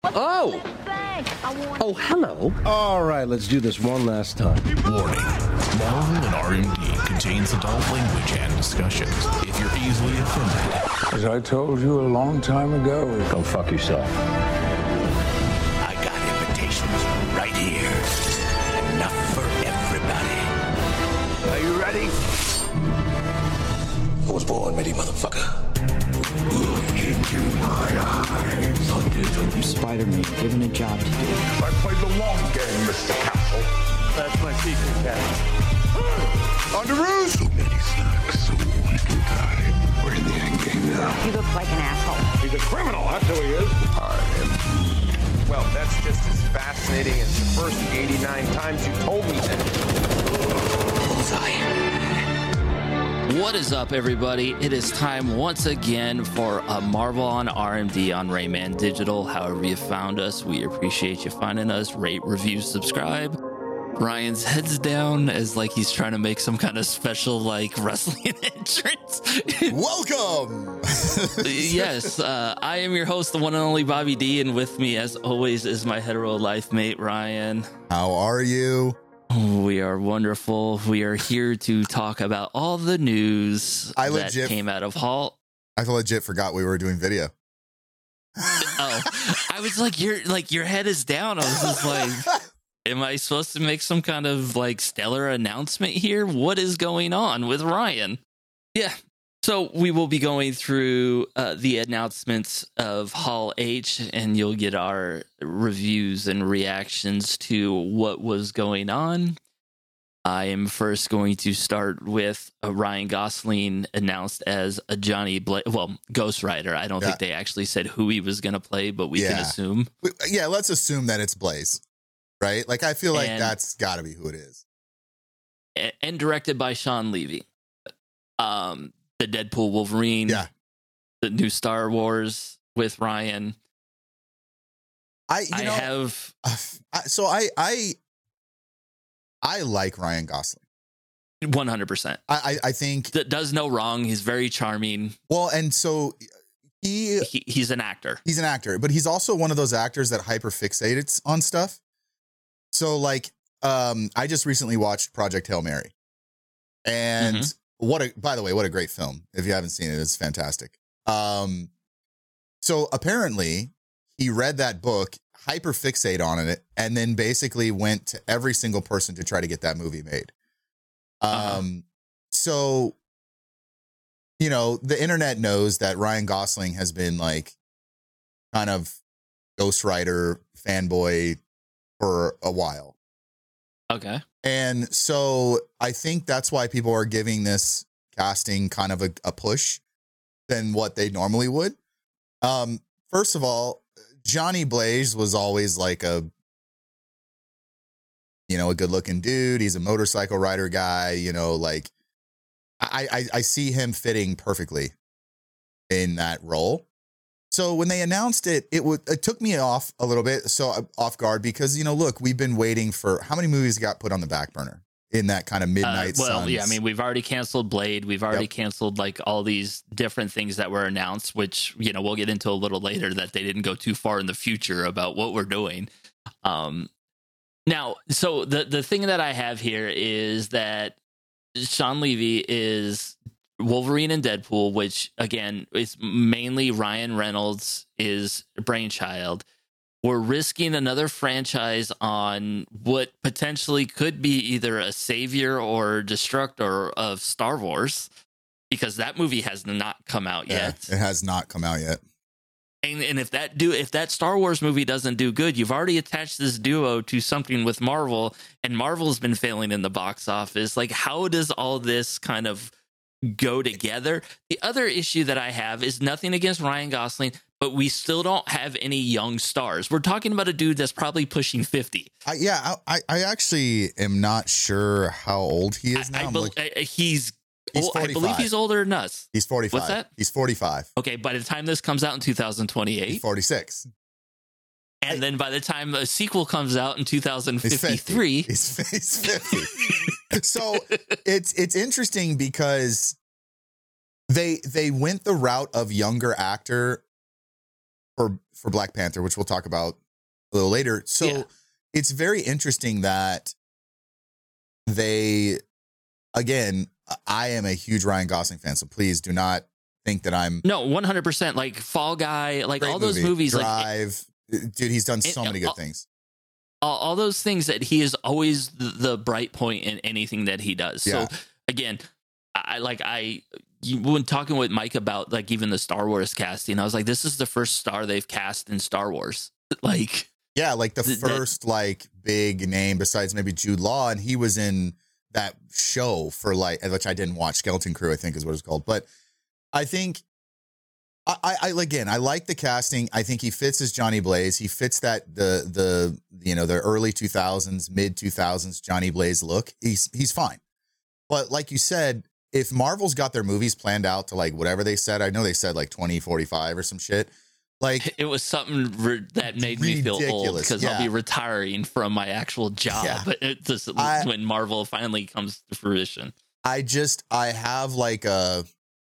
Oh! Oh, hello. All right, let's do this one last time. Warning. Marvel and RMD contains adult language and discussions. If you're easily offended, As I told you a long time ago, Go fuck yourself. I got invitations right here. Enough for everybody. are you ready? I was born ready, motherfucker. Spider-Man, given a job to do. I played the long game, Mr. Castle. That's my secret, Cat. On the roof! So many slugs, so little time. We're in the end game now. You look like an asshole. He's a criminal, that's who he is. Well, that's just as fascinating as the first 89 times you told me that. Bullseye. What is up, everybody? It is time once again for a Marvel on RMD on Rayman Digital. However you found us, we appreciate you finding us. Rate, review, subscribe. Ryan's head's down as like he's trying to make some kind of special like wrestling entrance. Welcome. Yes, I am your host, the one and only Bobby D, and with me, as always, is my hetero life mate Ryan. How are you? We are wonderful. We are here to talk about all the news that came out of Hall. I legit forgot we were doing video. Oh, I was like, your head is down. I was just like, am I supposed to make some kind of like stellar announcement here? What is going on with Ryan? Yeah. So we will be going through the announcements of Hall H, and you'll get our reviews and reactions to what was going on. I am first going to start with Ryan Gosling announced as a Ghost Rider. I don't think they actually said who he was going to play, but we can assume. Yeah, let's assume that it's Blaze, right? Like, I feel like that's got to be who it is. And directed by Sean Levy. The Deadpool Wolverine, the new Star Wars with Ryan. I like Ryan Gosling. 100%. I think that does no wrong. He's very charming. Well, and so he's an actor. He's an actor, but he's also one of those actors that hyperfixates on stuff. So like, I just recently watched Project Hail Mary, and by the way, what a great film. If you haven't seen it, it's fantastic. So apparently he read that book, hyperfixate on it, and then basically went to every single person to try to get that movie made. So, you know, the internet knows that Ryan Gosling has been like kind of Ghost Rider fanboy for a while. Okay. And so I think that's why people are giving this casting kind of a push than what they normally would. First of all, Johnny Blaze was always like a good looking dude. He's a motorcycle rider guy, like I see him fitting perfectly in that role. So when they announced it, it took me off a little bit, off guard, because, look, we've been waiting for how many movies got put on the back burner in that kind of midnight suns? Yeah, I mean, we've already canceled Blade. We've already canceled like all these different things that were announced, which, we'll get into a little later, that they didn't go too far in the future about what we're doing. Now, so the thing that I have here is that Sean Levy is Wolverine and Deadpool, which again is mainly Ryan Reynolds' brainchild. We're risking another franchise on what potentially could be either a savior or destructor of Star Wars, because that movie has not come out yet. It has not come out yet. And if that Star Wars movie doesn't do good, you've already attached this duo to something with Marvel, and Marvel's been failing in the box office. Like, how does all this kind of go together? The other issue that I have is nothing against Ryan Gosling, but we still don't have any young stars. We're talking about a dude that's probably pushing 50. I actually am not sure how old he is now. He's 45. I believe he's older than us. He's 45. What's that? He's 45. Okay, by the time this comes out in 2028, he's 46. And then by the time a sequel comes out in 2053, he's 50. So it's interesting because they went the route of younger actor for Black Panther, which we'll talk about a little later. So it's very interesting that they, again, I am a huge Ryan Gosling fan, so please do not think that I'm 100%. Like Fall Guy, like all those movies, Drive, dude, he's done so many good things. All those things that he is always the bright point in anything that he does. Yeah. So again, when talking with Mike about like even the Star Wars casting, I was like, this is the first star they've cast in Star Wars. Like, yeah, like the first like big name besides maybe Jude Law, and he was in that show for like, which I didn't watch, Skeleton Crew, I think is what it's called. But I think I like the casting. I think he fits as Johnny Blaze. He fits that the early 2000s, mid 2000s Johnny Blaze look. He's fine. But like you said, if Marvel's got their movies planned out to like whatever they said, I know they said like 2045 or some shit. Like it was something that made me feel old because I'll be retaring from my actual job. Yeah. But when Marvel finally comes to fruition, I have like the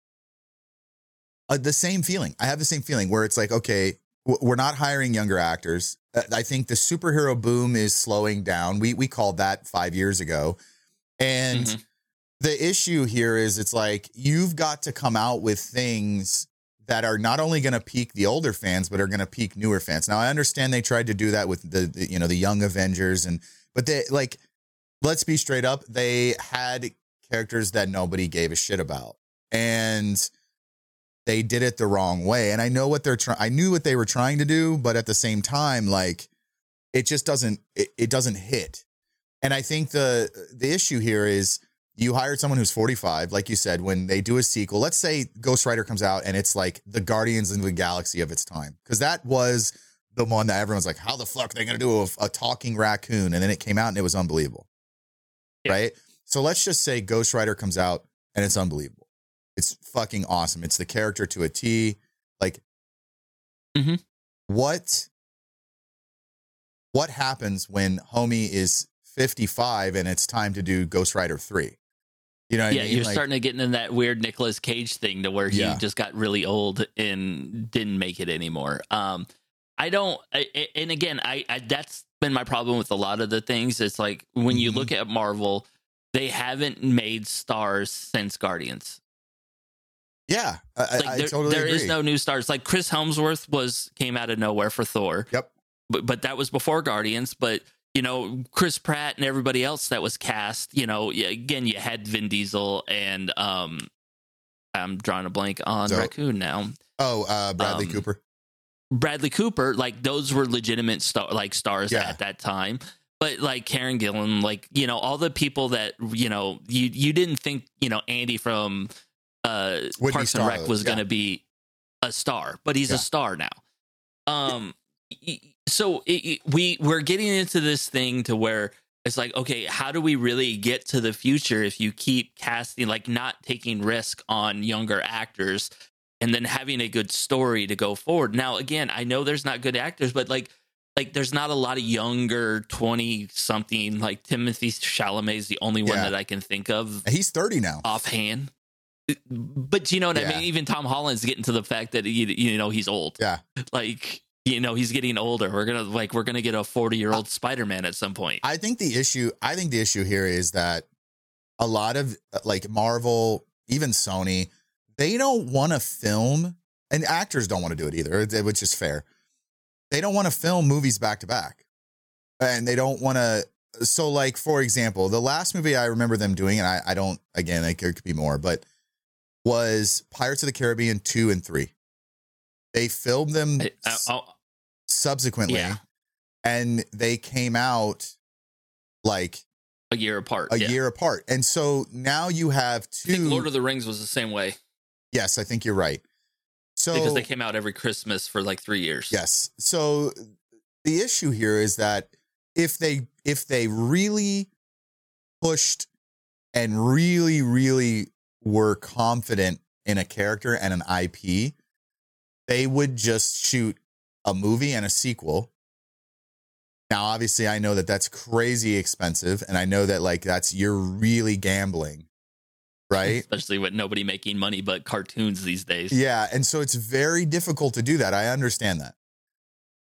same feeling. I have the same feeling where it's like, okay, we're not hiring younger actors. I think the superhero boom is slowing down. We called that 5 years ago. And the issue here is it's like, you've got to come out with things that are not only going to pique the older fans, but are going to pique newer fans. Now, I understand they tried to do that with the young Avengers, but they, like, let's be straight up, they had characters that nobody gave a shit about, and they did it the wrong way. And I know what I knew what they were trying to do, but at the same time, like, it just doesn't hit. And I think the issue here is, you hired someone who's 45, like you said, when they do a sequel, let's say Ghost Rider comes out and it's like the Guardians of the Galaxy of its time. Because that was the one that everyone's like, how the fuck are they going to do a talking raccoon? And then it came out and it was unbelievable. Yeah. Right? So let's just say Ghost Rider comes out and it's unbelievable. It's fucking awesome. It's the character to a T. Like, what happens when homie is 55 and it's time to do Ghost Rider 3? You know what I mean? You're starting to get into that weird Nicolas Cage thing to where he just got really old and didn't make it anymore. And again, that's been my problem with a lot of the things. It's like when you look at Marvel, they haven't made stars since Guardians. Yeah, I totally agree. There is no new stars. Like Chris Hemsworth came out of nowhere for Thor. Yep. But that was before Guardians. But Chris Pratt and everybody else that was cast, again, you had Vin Diesel and I'm drawing a blank on Raccoon now. Bradley Cooper. Bradley Cooper, like those were legitimate stars at that time. But like Karen Gillan, like, all the people that, you didn't think, Andy from Parks and Rec was going to be a star, but he's a star now. So we're getting into this thing to where it's like, okay, how do we really get to the future if you keep casting, like not taking risk on younger actors and then having a good story to go forward? Now, again, I know there's not good actors, but like there's not a lot of younger 20-something, like Timothée Chalamet is the only one that I can think of. He's 30 now. Offhand. But you know what I mean? Even Tom Holland's getting to the fact that, he's old. Yeah. Like, he's getting older. We're gonna get a 40-year-old Spider-Man at some point. I think the issue here is that a lot of like Marvel, even Sony, they don't want to film, and actors don't want to do it either, which is fair. They don't want to film movies back to back, and they don't want to. So, like, for example, the last movie I remember them doing, and I don't, again, it could be more, but was Pirates of the Caribbean 2 and 3. They filmed them subsequently, and they came out like a year apart. Year apart. And so now you have two. I think Lord of the Rings was the same way. Yes, I think you're right. So because they came out every Christmas for like 3 years. Yes. So the issue here is that if they really pushed and really, really were confident in a character and an IP, they would just shoot a movie and a sequel. Now, obviously, I know that that's crazy expensive, and I know that like you're really gambling, right? Especially with nobody making money but cartoons these days. Yeah, and so it's very difficult to do that. I understand that.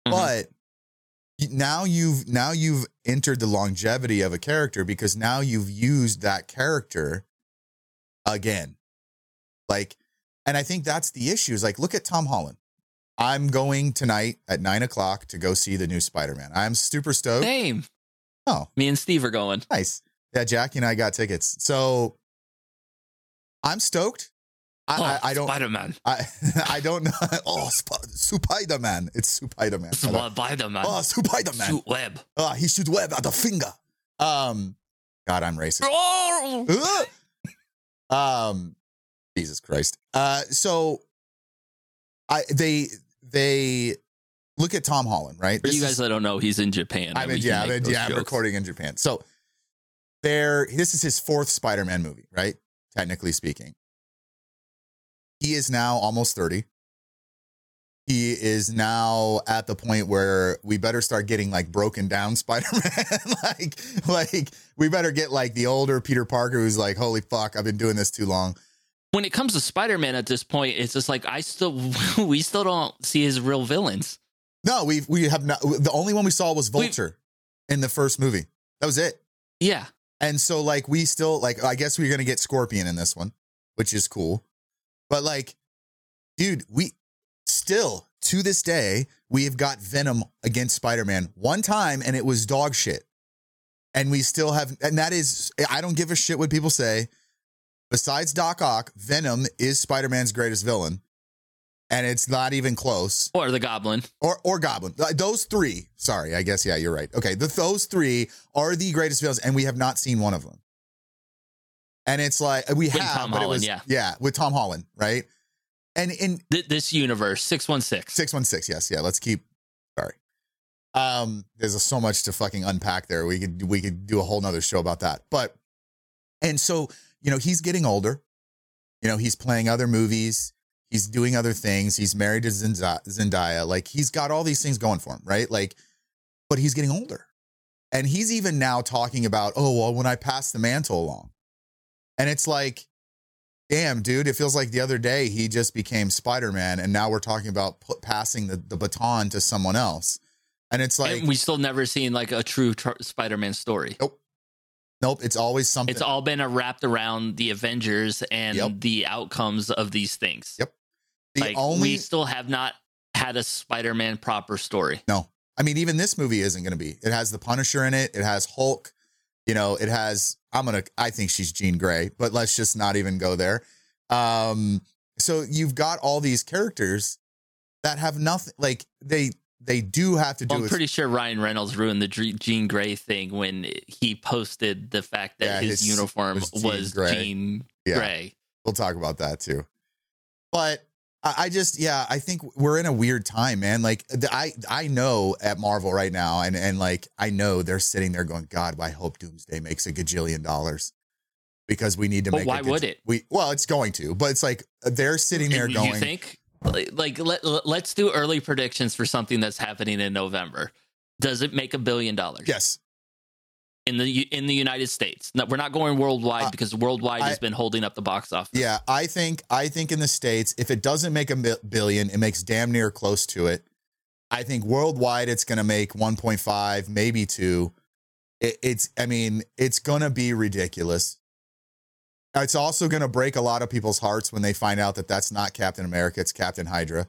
But now you've entered the longevity of a character because now you've used that character again. Like, and I think that's the issue is like, look at Tom Holland. I'm going tonight at 9:00 to go see the new Spider-Man. I'm super stoked. Same. Oh, me and Steve are going. Nice. Yeah. Jackie and I got tickets. So I'm stoked. I don't Spider-Man. I don't know. Oh, Spider-Man. It's Spider-Man. Spider-Man. Oh, Spider-Man. Shoot web. Oh, he shoot web at the finger. God, I'm racist. Jesus Christ. So they look at Tom Holland, right? For you guys that don't know, he's in Japan. I'm recording in Japan. So this is his 4th Spider-Man movie, right? Technically speaking. He is now almost 30. He is now at the point where we better start getting like broken down Spider-Man. like we better get like the older Peter Parker who's like, holy fuck, I've been doing this too long. When it comes to Spider-Man at this point, it's just like we still don't see his real villains. No, we have not. The only one we saw was Vulture in the first movie. That was it. Yeah. And so like we still like, I guess we're going to get Scorpion in this one, which is cool. But like, dude, we still to this day, we have got Venom against Spider-Man one time and it was dog shit. And we still have, and that is, I don't give a shit what people say. Besides Doc Ock, Venom is Spider-Man's greatest villain. And it's not even close. Or the Goblin. Or Goblin. Those 3. Sorry, I guess, yeah, you're right. Okay, those 3 are the greatest villains, and we have not seen one of them. And it's like, we have, Tom but Holland, it was, yeah, with Tom Holland, right? And in this universe, 616. 616, yes, yeah, let's keep, sorry. There's so much to fucking unpack there. We could do a whole nother show about that. But, and so, you know, he's getting older. You know, he's playing other movies. He's doing other things. He's married to Zendaya. Like, he's got all these things going for him, right? Like, but he's getting older. And he's even now talking about, oh, well, when I pass the mantle along. And it's like, damn, dude, it feels like the other day he just became Spider-Man. And now we're talking about passing the baton to someone else. And it's like, and we still never seen like a true Spider-Man story. Nope. It's always something. It's all been wrapped around the Avengers and the outcomes of these things. Yep. We still have not had a Spider-Man proper story. No. I mean, even this movie isn't going to be. It has the Punisher in it. It has Hulk. You know, it has, I think she's Jean Grey, but let's just not even go there. So you've got all these characters that have nothing, like they do have to do. I'm pretty sure Ryan Reynolds ruined the Jean Grey thing when he posted the fact that his uniform was Jean Grey. We'll talk about that too. But I think we're in a weird time, man. Like I know at Marvel right now, and like I know they're sitting there going, God, I hope Doomsday makes $1 gajillion because we need to make. Why would it? Well, it's going to, but it's like they're sitting there going. You think? Like let's do early predictions for something that's happening in November. Does it make $1 billion? Yes. In the United States. No, we're not going worldwide because worldwide has been holding up the box office. Yeah, I think in the States, if it doesn't make $1 billion, it makes damn near close to it. I think worldwide it's going to make 1.5, maybe 2. It's going to be ridiculous. It's also going to break a lot of people's hearts when they find out that that's not Captain America, it's Captain Hydra.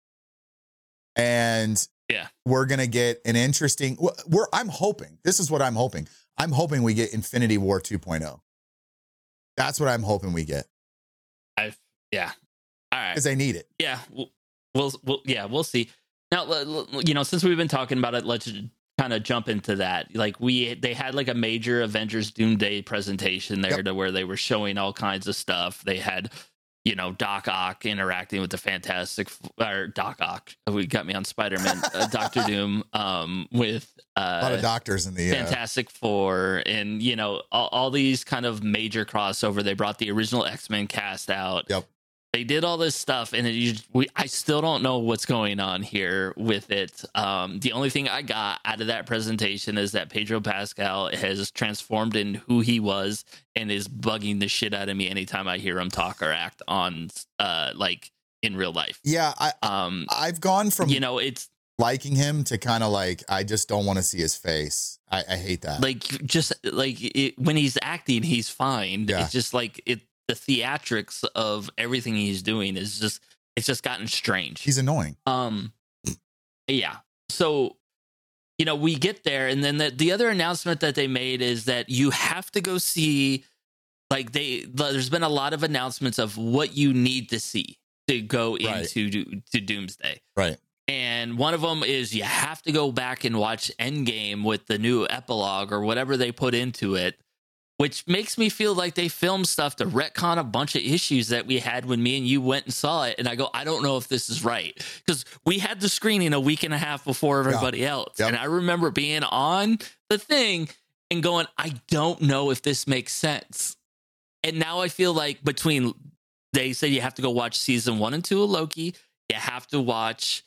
And yeah, we're going to get an interesting, I'm hoping we get Infinity War 2.0. That's what I'm hoping we get. Yeah. All right. Because they need it. Yeah. We'll see. Now, you know, since we've been talking about it, let's kind of jump into that. Like they had like a major Avengers Doomsday presentation there to where they were showing all kinds of stuff. They had, you know, Doc Ock interacting with the Doc Ock. We got me on Spider-Man, Doctor Doom, with a lot of doctors in the Fantastic Four, and you know all these kind of major crossover. They brought the original X-Men cast out. Yep. They did all this stuff, and I still don't know what's going on here with it. The only thing I got out of that presentation is that Pedro Pascal has transformed in who he was and is bugging the shit out of me anytime I hear him talk or act on like in real life. Yeah, I've gone from, you know, it's liking him to kind of like, I just don't want to see his face. I hate that. Like, just like when he's acting, he's fine. Yeah. It's just like the theatrics of everything he's doing is just, it's just gotten strange. He's annoying. Yeah. So, you know, we get there, and then the other announcement that they made is that you have to go see, like, there's been a lot of announcements of what you need to see to go into to Doomsday. Right. And one of them is you have to go back and watch Endgame with the new epilogue or whatever they put into it, which makes me feel like they filmed stuff to retcon a bunch of issues that we had when me and you went and saw it. And I go, I don't know if this is right, because we had the screening a week and a half before everybody else. Yep. And I remember being on the thing and going, I don't know if this makes sense. And now I feel like they said you have to go watch season 1 and 2 of Loki. You have to watch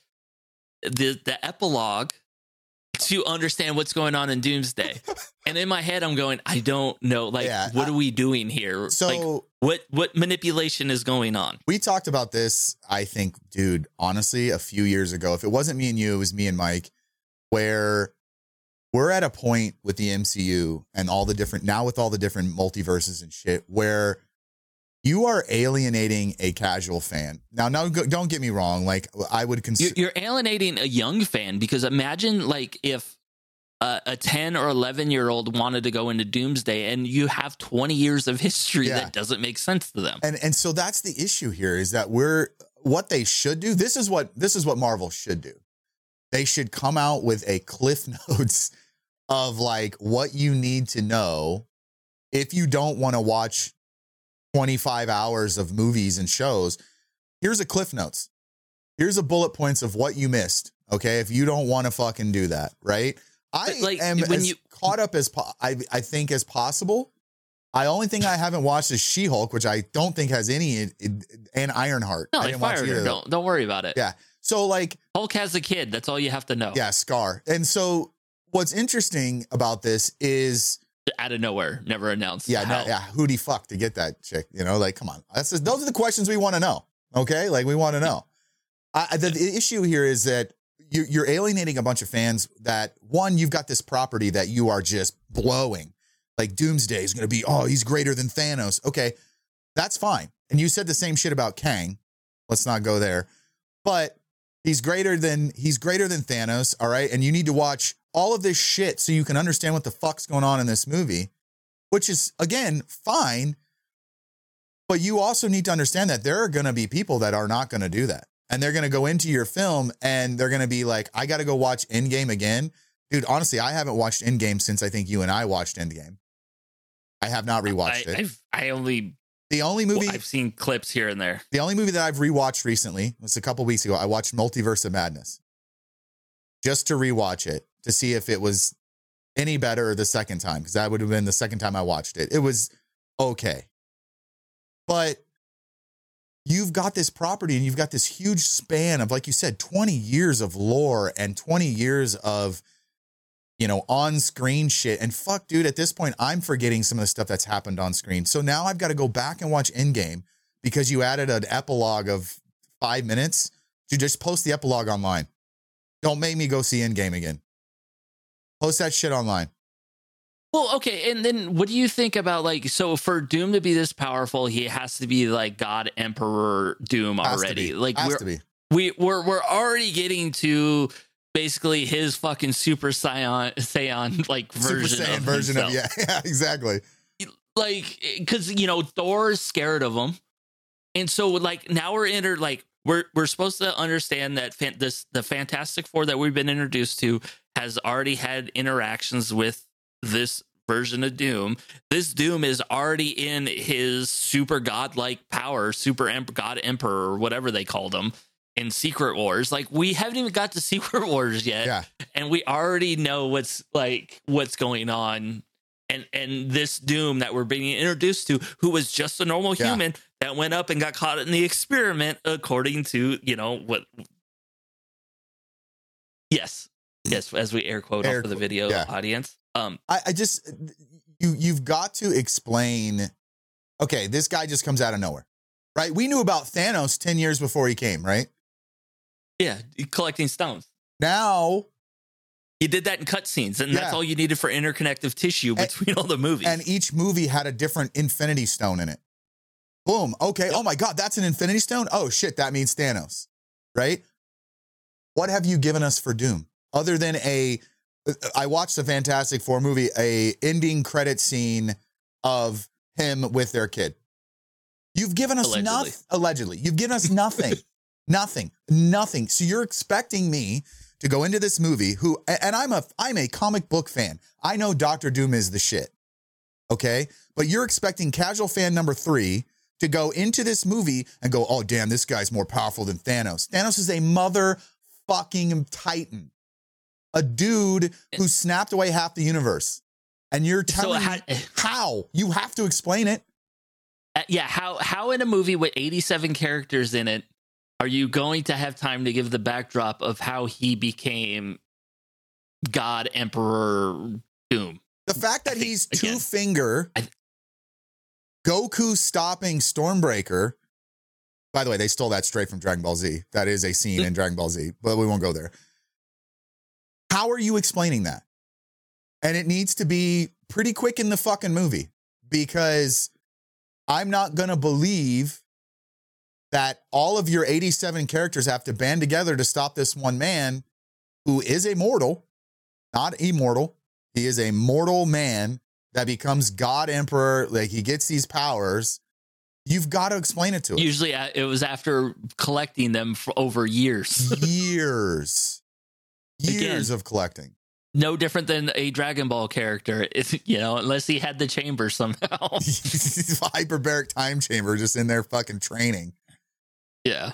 the epilogue to understand what's going on in Doomsday. And in my head, I'm going, I don't know. Like, what are we doing here? So like, what manipulation is going on? We talked about this, I think, dude, honestly, a few years ago. If it wasn't me and you, it was me and Mike, where we're at a point with the MCU and all the different multiverses and shit, where you are alienating a casual fan. Now, don't get me wrong. Like, I would consider you're alienating a young fan, because imagine like if a 10 or 11-year-old wanted to go into Doomsday, and you have 20 years of history that doesn't make sense to them. And so that's the issue here, is that what they should do. This is what Marvel should do. They should come out with a Cliff Notes of like what you need to know if you don't want to watch 25 hours of movies and shows. Here's a Cliff Notes. Here's a bullet points of what you missed. Okay. If you don't want to fucking do that. Right. I am as caught up as I think as possible. The only thing I haven't watched is She-Hulk, which I don't think has any, and Ironheart. No, they fired her. Don't worry about it. Yeah. So like Hulk has a kid. That's all you have to know. Yeah. Scar. And so what's interesting about this is, out of nowhere, never announced. Yeah, who'd he fuck to get that chick? You know, like, come on. Those are the questions we want to know. Okay, like we want to know. The issue here is that you're alienating a bunch of fans. That one, you've got this property that you are just blowing. Like Doomsday is going to be, he's greater than Thanos. Okay, that's fine. And you said the same shit about Kang. Let's not go there. But he's greater than Thanos. All right, and you need to watch all of this shit so you can understand what the fuck's going on in this movie, which is, again, fine. But you also need to understand that there are going to be people that are not going to do that. And they're going to go into your film and they're going to be like, I got to go watch Endgame again. Dude, honestly, I haven't watched Endgame since I think you and I watched Endgame. I have not rewatched it. The only movie I've seen clips here and there. The only movie that I've rewatched recently was a couple weeks ago. I watched Multiverse of Madness just to rewatch it, to see if it was any better the second time, because that would have been the second time I watched it. It was okay. But you've got this property and you've got this huge span of, like you said, 20 years of lore and 20 years of, on-screen shit. And fuck, dude, at this point, I'm forgetting some of the stuff that's happened on screen. So now I've got to go back and watch Endgame because you added an epilogue of 5 minutes. Dude, just post the epilogue online. Don't make me go see Endgame again. Post that shit online. Well, okay, and then what do you think about, like, so for Doom to be this powerful, he has to be like God Emperor Doom already. We're already getting to basically his fucking Super Saiyan like version of yeah, exactly. Like, because Thor is scared of him, and so like now we're supposed to understand that the Fantastic Four that we've been introduced to has already had interactions with this version of Doom. This Doom is already in his super godlike power, God Emperor, or whatever they called him in Secret Wars. Like, we haven't even got to Secret Wars yet, and we already know what's going on. And this Doom that we're being introduced to, who was just a normal human that went up and got caught in the experiment, according to what. Yes, as we air quote off of the video audience. I just you've got to explain. Okay, this guy just comes out of nowhere, right? We knew about Thanos 10 years before he came, right? Yeah, collecting stones. Now you did that in cutscenes, and that's all you needed for interconnective tissue between all the movies. And each movie had a different Infinity Stone in it. Boom. Okay. Yep. Oh my God, that's an Infinity Stone. Oh shit, that means Thanos, right? What have you given us for Doom other than I watched the Fantastic Four movie, a ending credit scene of him with their kid. You've given us nothing. Allegedly, you've given us nothing, nothing. So you're expecting me to go into this movie and I'm a comic book fan. I know Dr. Doom is the shit. Okay. But you're expecting casual fan number 3 to go into this movie and go, oh damn, this guy's more powerful than Thanos. Thanos is a motherfucking titan. A dude who snapped away half the universe. And you're telling me how? You have to explain it. How in a movie with 87 characters in it are you going to have time to give the backdrop of how he became God Emperor Doom? The fact that he's two-finger Goku stopping Stormbreaker. By the way, they stole that straight from Dragon Ball Z. That is a scene in Dragon Ball Z, but we won't go there. How are you explaining that? And it needs to be pretty quick in the fucking movie, because I'm not going to believe that all of your 87 characters have to band together to stop this one man who is a mortal, not immortal. He is a mortal man that becomes God Emperor. Like, he gets these powers. You've got to explain it to us. Usually it was after collecting them for over years. years of collecting. No different than a Dragon Ball character, unless he had the chamber somehow. Hyperbaric time chamber just in there fucking training. Yeah.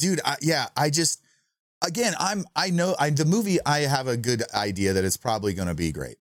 The movie, I have a good idea that it's probably going to be great.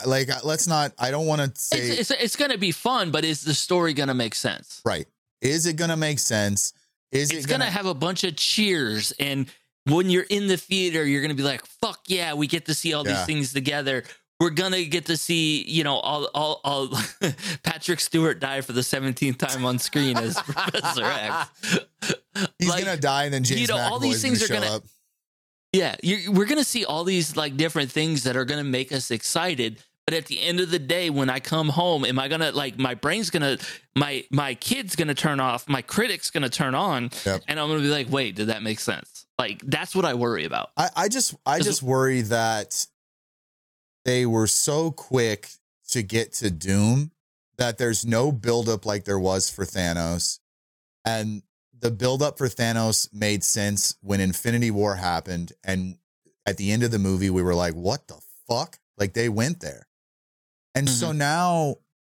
I don't want to say it's going to be fun, but is the story going to make sense? Right. Is it going to make sense? It's going to have a bunch of cheers, and when you're in the theater, you're going to be like, fuck yeah, we get to see all these things together. We're going to get to see, all Patrick Stewart die for the 17th time on screen as Professor X. He's going to die, and then James McAvoy all these things are going to. Yeah, we're going to see all these different things that are going to make us excited. But at the end of the day, when I come home, am I going to my brain's going to, my kid's going to turn off, my critic's going to turn on, and I'm going to be like, wait, did that make sense? That's what I worry about. I just worry that they were so quick to get to Doom that there's no buildup like there was for Thanos. And the buildup for Thanos made sense when Infinity War happened. And at the end of the movie, we were like, what the fuck? Like, they went there. And so now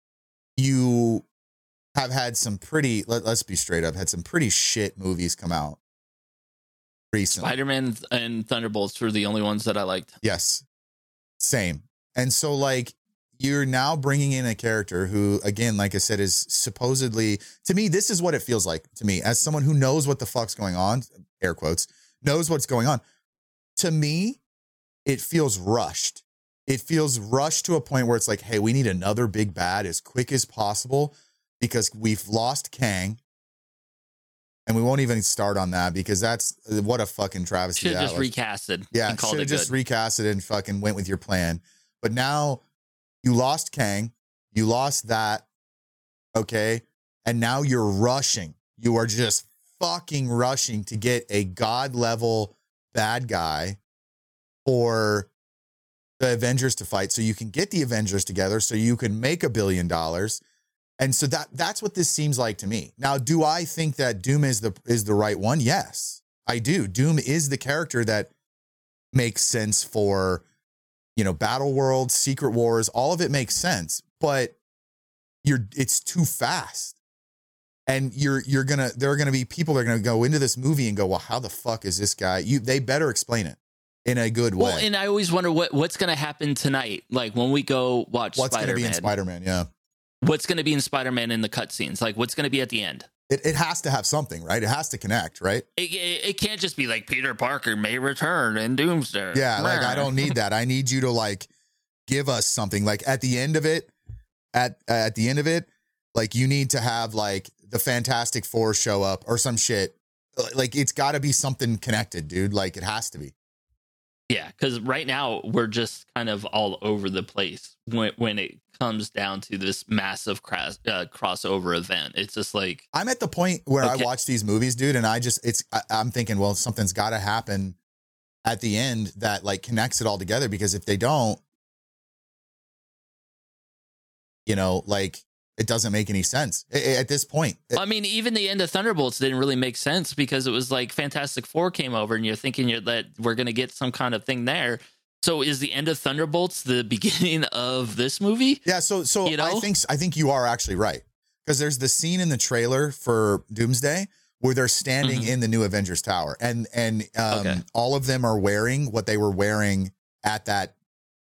you have had some pretty, let's be straight up, had some pretty shit movies come out recently. Spider-Man and Thunderbolts were the only ones that I liked. Yes. Same. And so you're now bringing in a character who, again, like I said, is supposedly, to me, this is what it feels like to me as someone who knows what the fuck's going on, air quotes, knows what's going on. To me, it feels rushed. It feels rushed to a point where it's like, hey, we need another big bad as quick as possible because we've lost Kang. And we won't even start on that because that's what a fucking travesty. Should have just recasted. Yeah, should have just recasted and fucking went with your plan. But now you lost Kang. You lost that. Okay. And now you're rushing. You are just fucking rushing to get a God level bad guy for the Avengers to fight so you can get the Avengers together so you can make $1 billion. And so that's what this seems like to me. Now, do I think that Doom is the right one? Yes, I do. Doom is the character that makes sense for, Battle World, Secret Wars, all of it makes sense, but it's too fast. And there are going to be people that are going to go into this movie and go, well, how the fuck is this guy? They better explain it in a good way. Well, and I always wonder what's going to happen tonight. Like when we go watch what's going to be in Spider-Man. Yeah. What's going to be in Spider-Man in the cutscenes? Like what's going to be at the end? It has to have something, right? It has to connect, right? It can't just be like Peter Parker may return in Doomsday. Yeah, I don't need that. I need you to give us something. Like at the end of it, at the end of it, you need to have the Fantastic Four show up or some shit. It's got to be something connected, dude. It has to be. Yeah, because right now we're just kind of all over the place when it comes down to this massive crossover event. It's just like I'm at the point where I watch these movies, dude, and I'm thinking, well, something's got to happen at the end that like connects it all together, because if they don't, you know, like it doesn't make any sense at this point. I mean, even the end of Thunderbolts didn't really make sense because it was like Fantastic Four came over and you're thinking that we're going to get some kind of thing there. So is the end of Thunderbolts the beginning of this movie? Yeah. So you know? I think you are actually right, because there's the scene in the trailer for Doomsday where they're standing in the new Avengers Tower, and all of them are wearing what they were wearing at that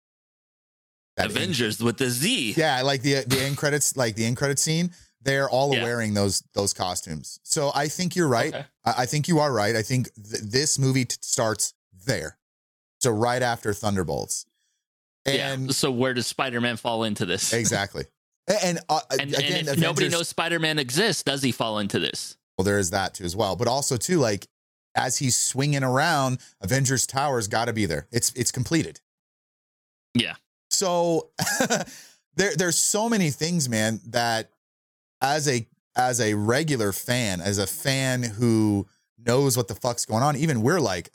Avengers with the Z. Yeah, like the end credits, like the end credit scene. They're all wearing those costumes. So I think you're right. Okay. I think you are right. I think this movie starts there. So right after Thunderbolts. And so where does Spider-Man fall into this? Exactly. And again, if Avengers, nobody knows Spider-Man exists, does he fall into this? Well, there is that too as well. But also too, like as he's swinging around, Avengers Tower's got to be there. It's completed. Yeah. So there's so many things, man, that as a regular fan, as a fan who knows what the fuck's going on, even we're like,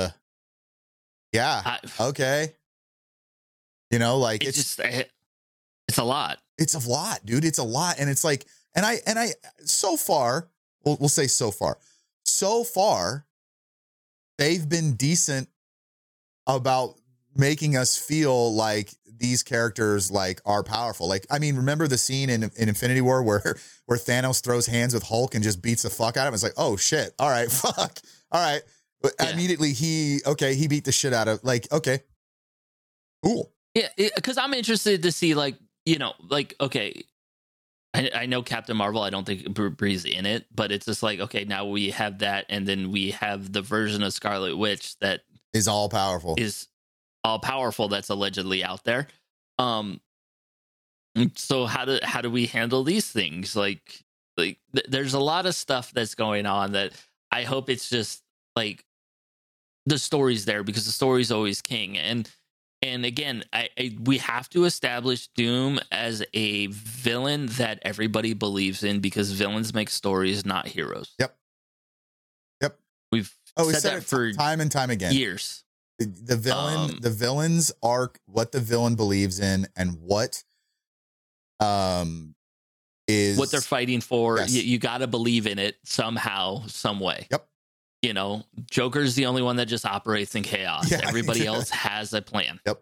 yeah, okay. You know, like it's a lot. It's a lot, dude. It's a lot. And it's like, and I, so far, we'll say so far, they've been decent about making us feel like these characters like are powerful. Like, I mean, remember the scene in Infinity War where Thanos throws hands with Hulk and just beats the fuck out of him? It's like, oh shit. All right. Fuck. All right. But immediately he beat the shit out of, like, okay, cool. Yeah. Cause I'm interested to see, like, you know, like, okay, I know Captain Marvel, I don't think Brie's in it, but it's just like, okay, now we have that. And then we have the version of Scarlet Witch that is all powerful. That's allegedly out there. So how do we handle these things? Like there's a lot of stuff that's going on that I hope it's just like the story's there, because the story's always king. And again, we have to establish Doom as a villain that everybody believes in, because villains make stories, not heroes. Yep. We've said that for time and time again. Years. The villain's arc, what the villain believes in, and what is what they're fighting for. Yes. You got to believe in it somehow, some way. Yep. You know, Joker's the only one that just operates in chaos. Yeah. Everybody else has a plan. Yep.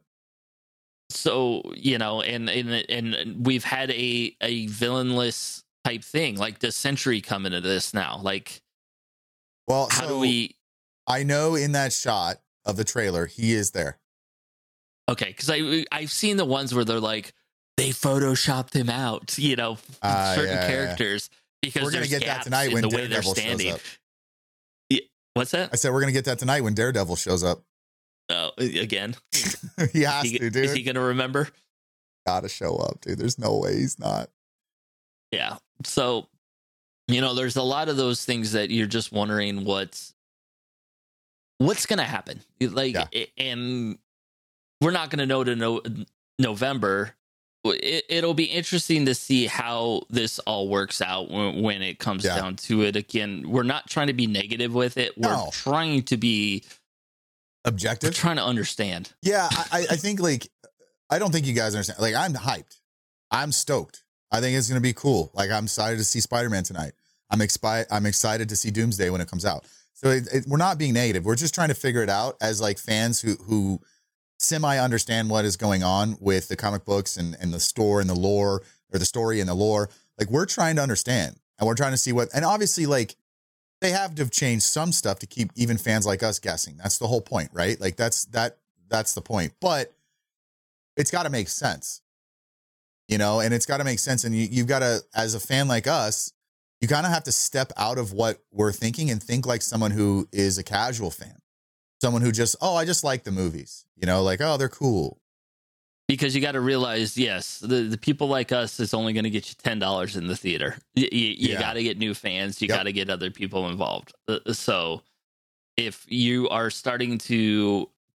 So, you know, and we've had a villainless type thing. Like, does Sentry come into this now? Like, well, how do we? I know in that shot of the trailer, he is there. Okay, because I've seen the ones where they're like, they photoshopped him out, you know, certain characters, because we're gonna get that tonight when Daredevil shows up. Yeah. What's that? I said we're gonna get that tonight when Daredevil shows up. Oh, again, he has to, dude. Is he gonna remember? Gotta show up, dude. There's no way he's not. Yeah. So, you know, there's a lot of those things that you're just wondering what's going to happen. Like, and we're not going to know to November. It'll be interesting to see how this all works out when it comes down to it. Again, we're not trying to be negative with it. We're trying to be objective. We're trying to understand. Yeah. I think, like, I don't think you guys understand. Like, I'm hyped. I'm stoked. I think it's going to be cool. Like, I'm excited to see Spider-Man tonight. I'm excited to see Doomsday when it comes out. So we're not being negative. We're just trying to figure it out as like fans who semi understand what is going on with the comic books and the store and the lore, or the story and the lore. Like, we're trying to understand, and we're trying to see what, and obviously, like, they have to have changed some stuff to keep even fans like us guessing. That's the whole point, right? Like, that's the point, but it's got to make sense, you know, and it's got to make sense. And you've got to, as a fan like us, you kind of have to step out of what we're thinking and think like someone who is a casual fan, someone who just, I just like the movies, you know, like, oh, they're cool. Because you got to realize, yes, the people like us is only going to get you $10 in the theater. You got to get new fans. You got to get other people involved. So if you are starting to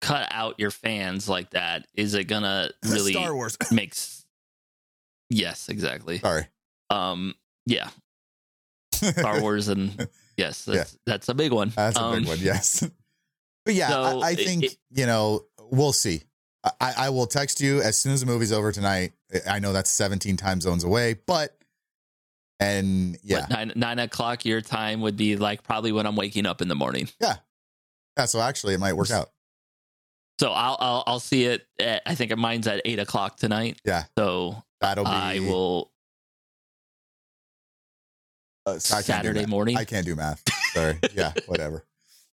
cut out your fans like that, is it gonna really Star Wars makes? Yes, exactly. Sorry. Yeah. Star Wars and yes, that's a big one. That's a big one. Yes. But yeah, so I think, we'll see. I will text you as soon as the movie's over tonight. I know that's 17 time zones away, yeah. 9 o'clock your time would be like probably when I'm waking up in the morning. Yeah. Yeah. So actually it might work out. So I'll see it. I think mine's at 8 o'clock tonight. Yeah. So that'll be, I will. Saturday morning. I can't do math. Sorry. Yeah. Whatever.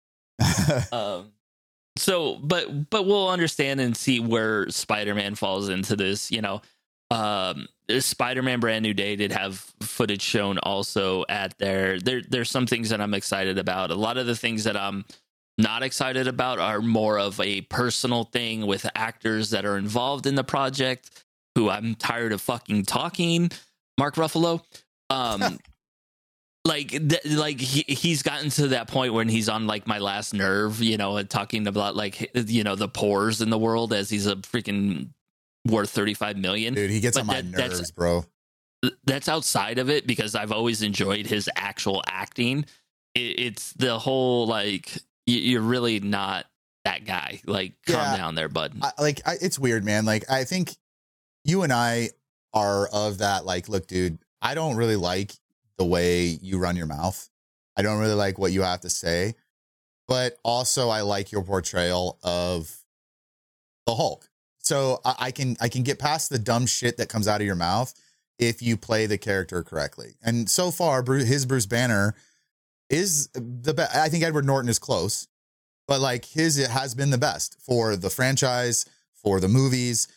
So, but we'll understand and see where Spider-Man falls into this. Spider-Man Brand New Day did have footage shown also at there's some things that I'm excited about. A lot of the things that I'm not excited about are more of a personal thing with actors that are involved in the project who I'm tired of fucking talking. Mark Ruffalo. He's gotten to that point when he's on like my last nerve, talking about like, the pores in the world as he's a freaking worth 35 million. Dude, he gets on my nerves, bro. That's outside of it because I've always enjoyed his actual acting. It's the whole, like, you're really not that guy. Like, calm down there, bud. It's weird, man. Like, I think you and I are of that, like, look, dude, I don't really like the way you run your mouth. I don't really like what you have to say, but also I like your portrayal of the Hulk. So I can get past the dumb shit that comes out of your mouth if you play the character correctly. And so far, his Bruce Banner is the best. I think Edward Norton is close, but like it has been the best for the franchise, for the movies,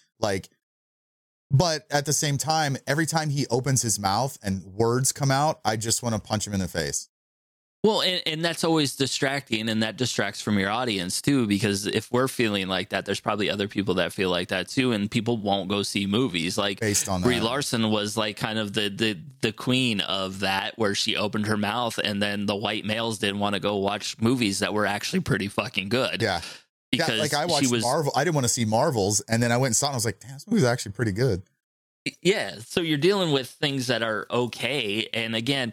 but at the same time, every time he opens his mouth and words come out, I just want to punch him in the face. Well, and that's always distracting, and that distracts from your audience too, because if we're feeling like that, there's probably other people that feel like that too, and people won't go see movies. Like based on Brie that. Larson was like kind of the queen of that, where she opened her mouth, and then the white males didn't want to go watch movies that were actually pretty fucking good. Yeah. Because like I watched Marvel. I didn't want to see Marvels, and then I went and saw it, and I was like, damn, this movie's actually pretty good. Yeah, so you're dealing with things that are okay. And again,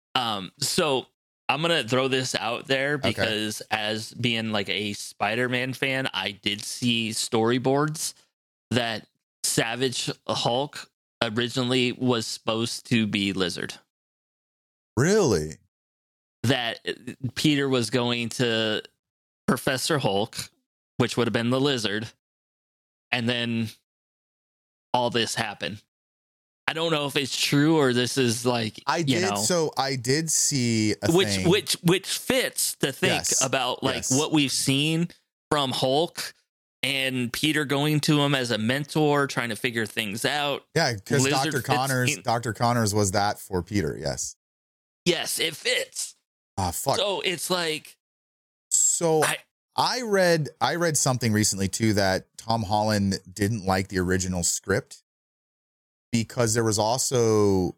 so I'm going to throw this out there because as being like a Spider-Man fan, I did see storyboards that Savage Hulk originally was supposed to be Lizard. Really? That Peter was going to Professor Hulk, which would have been the Lizard, and then all this happened. I don't know if it's true or this is like I did see a thing. which fits to think about what we've seen from Hulk and Peter going to him as a mentor, trying to figure things out. Yeah, because Dr. Connors was that for Peter. Yes, it fits. Ah, fuck. So it's like, I read something recently too that Tom Holland didn't like the original script because there was also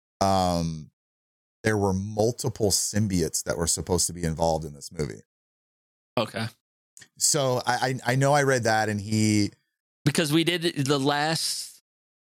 there were multiple symbiotes that were supposed to be involved in this movie. Okay. So I know I read that, and because we did the last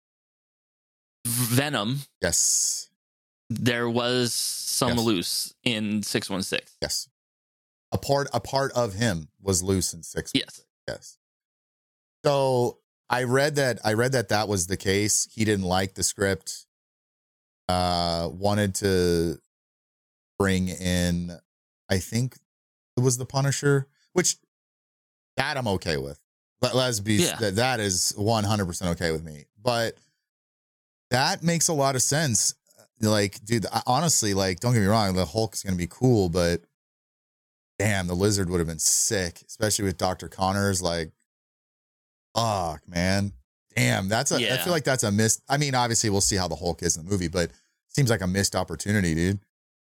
Venom. Yes. There was some loose in 616. Yes. A part of him was loose in 616. Yes. So I read that was the case. He didn't like the script. Wanted to bring in, I think it was the Punisher, which that I'm okay with. Let's be that is 100% okay with me. But that makes a lot of sense. Like, dude, honestly, like, don't get me wrong, the Hulk's gonna be cool, but damn, the Lizard would have been sick, especially with Dr. Connors. Like, fuck, man. Damn, I feel like that's a missed. I mean, obviously, we'll see how the Hulk is in the movie, but it seems like a missed opportunity, dude.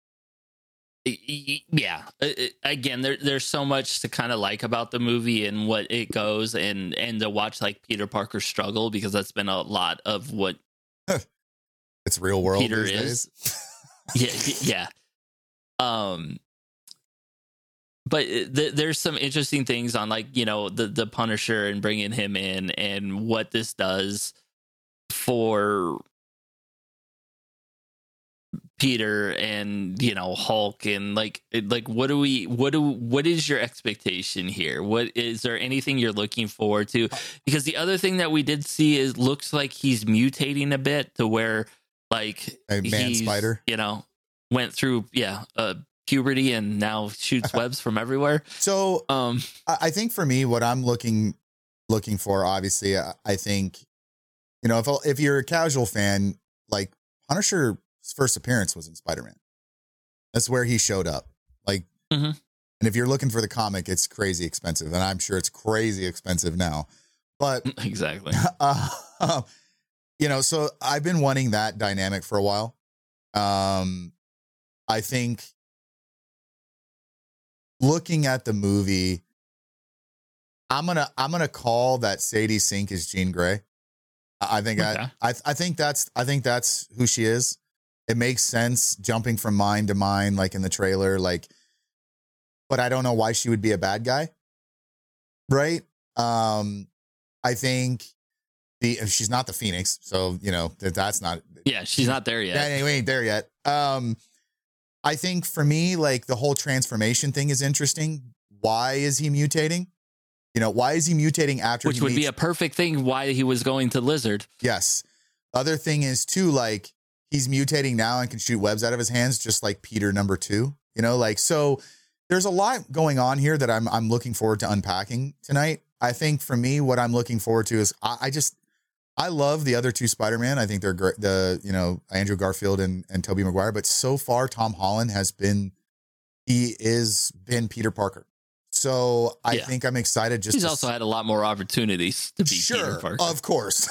Yeah. Again, there's so much to kind of like about the movie and what it goes, and to watch like Peter Parker struggle, because that's been a lot of what it's real world Peter these is. days. Yeah. But there's some interesting things on, like, you know, the Punisher and bringing him in and what this does for Peter and, you know, Hulk, and like what is your expectation here? What is there anything you're looking forward to? Because the other thing that we did see is looks like he's mutating a bit to where, like, a man spider, you know, went through puberty and now shoots webs from everywhere. So I think for me, what I'm looking for, obviously, I think, you know, if you're a casual fan, like, Punisher's first appearance was in Spider-Man. That's where he showed up. Like, and if you're looking for the comic, it's crazy expensive, and I'm sure it's crazy expensive now. But exactly, you know, so I've been wanting that dynamic for a while. I think looking at the movie, I'm gonna call that Sadie Sink is Jean Grey. I think that's who she is. It makes sense jumping from mine to mine, like in the trailer, like, but I don't know why she would be a bad guy. Right. I think she's not the Phoenix. So, you know, that's not. Yeah. She's not there yet. Yeah, we ain't there yet. I think for me, like, the whole transformation thing is interesting. Why is he mutating? You know, why is he mutating after? Which would be a perfect thing why he was going to Lizard. Yes. Other thing is too, like, he's mutating now and can shoot webs out of his hands, just like Peter #2. You know, like, so there's a lot going on here that I'm looking forward to unpacking tonight. I think for me, what I'm looking forward to is I love the other two Spider-Man. I think they're great. You know, Andrew Garfield and Tobey Maguire, but so far Tom Holland has been Peter Parker. So I think I'm excited. He's also had a lot more opportunities to be Peter Parker. Of course.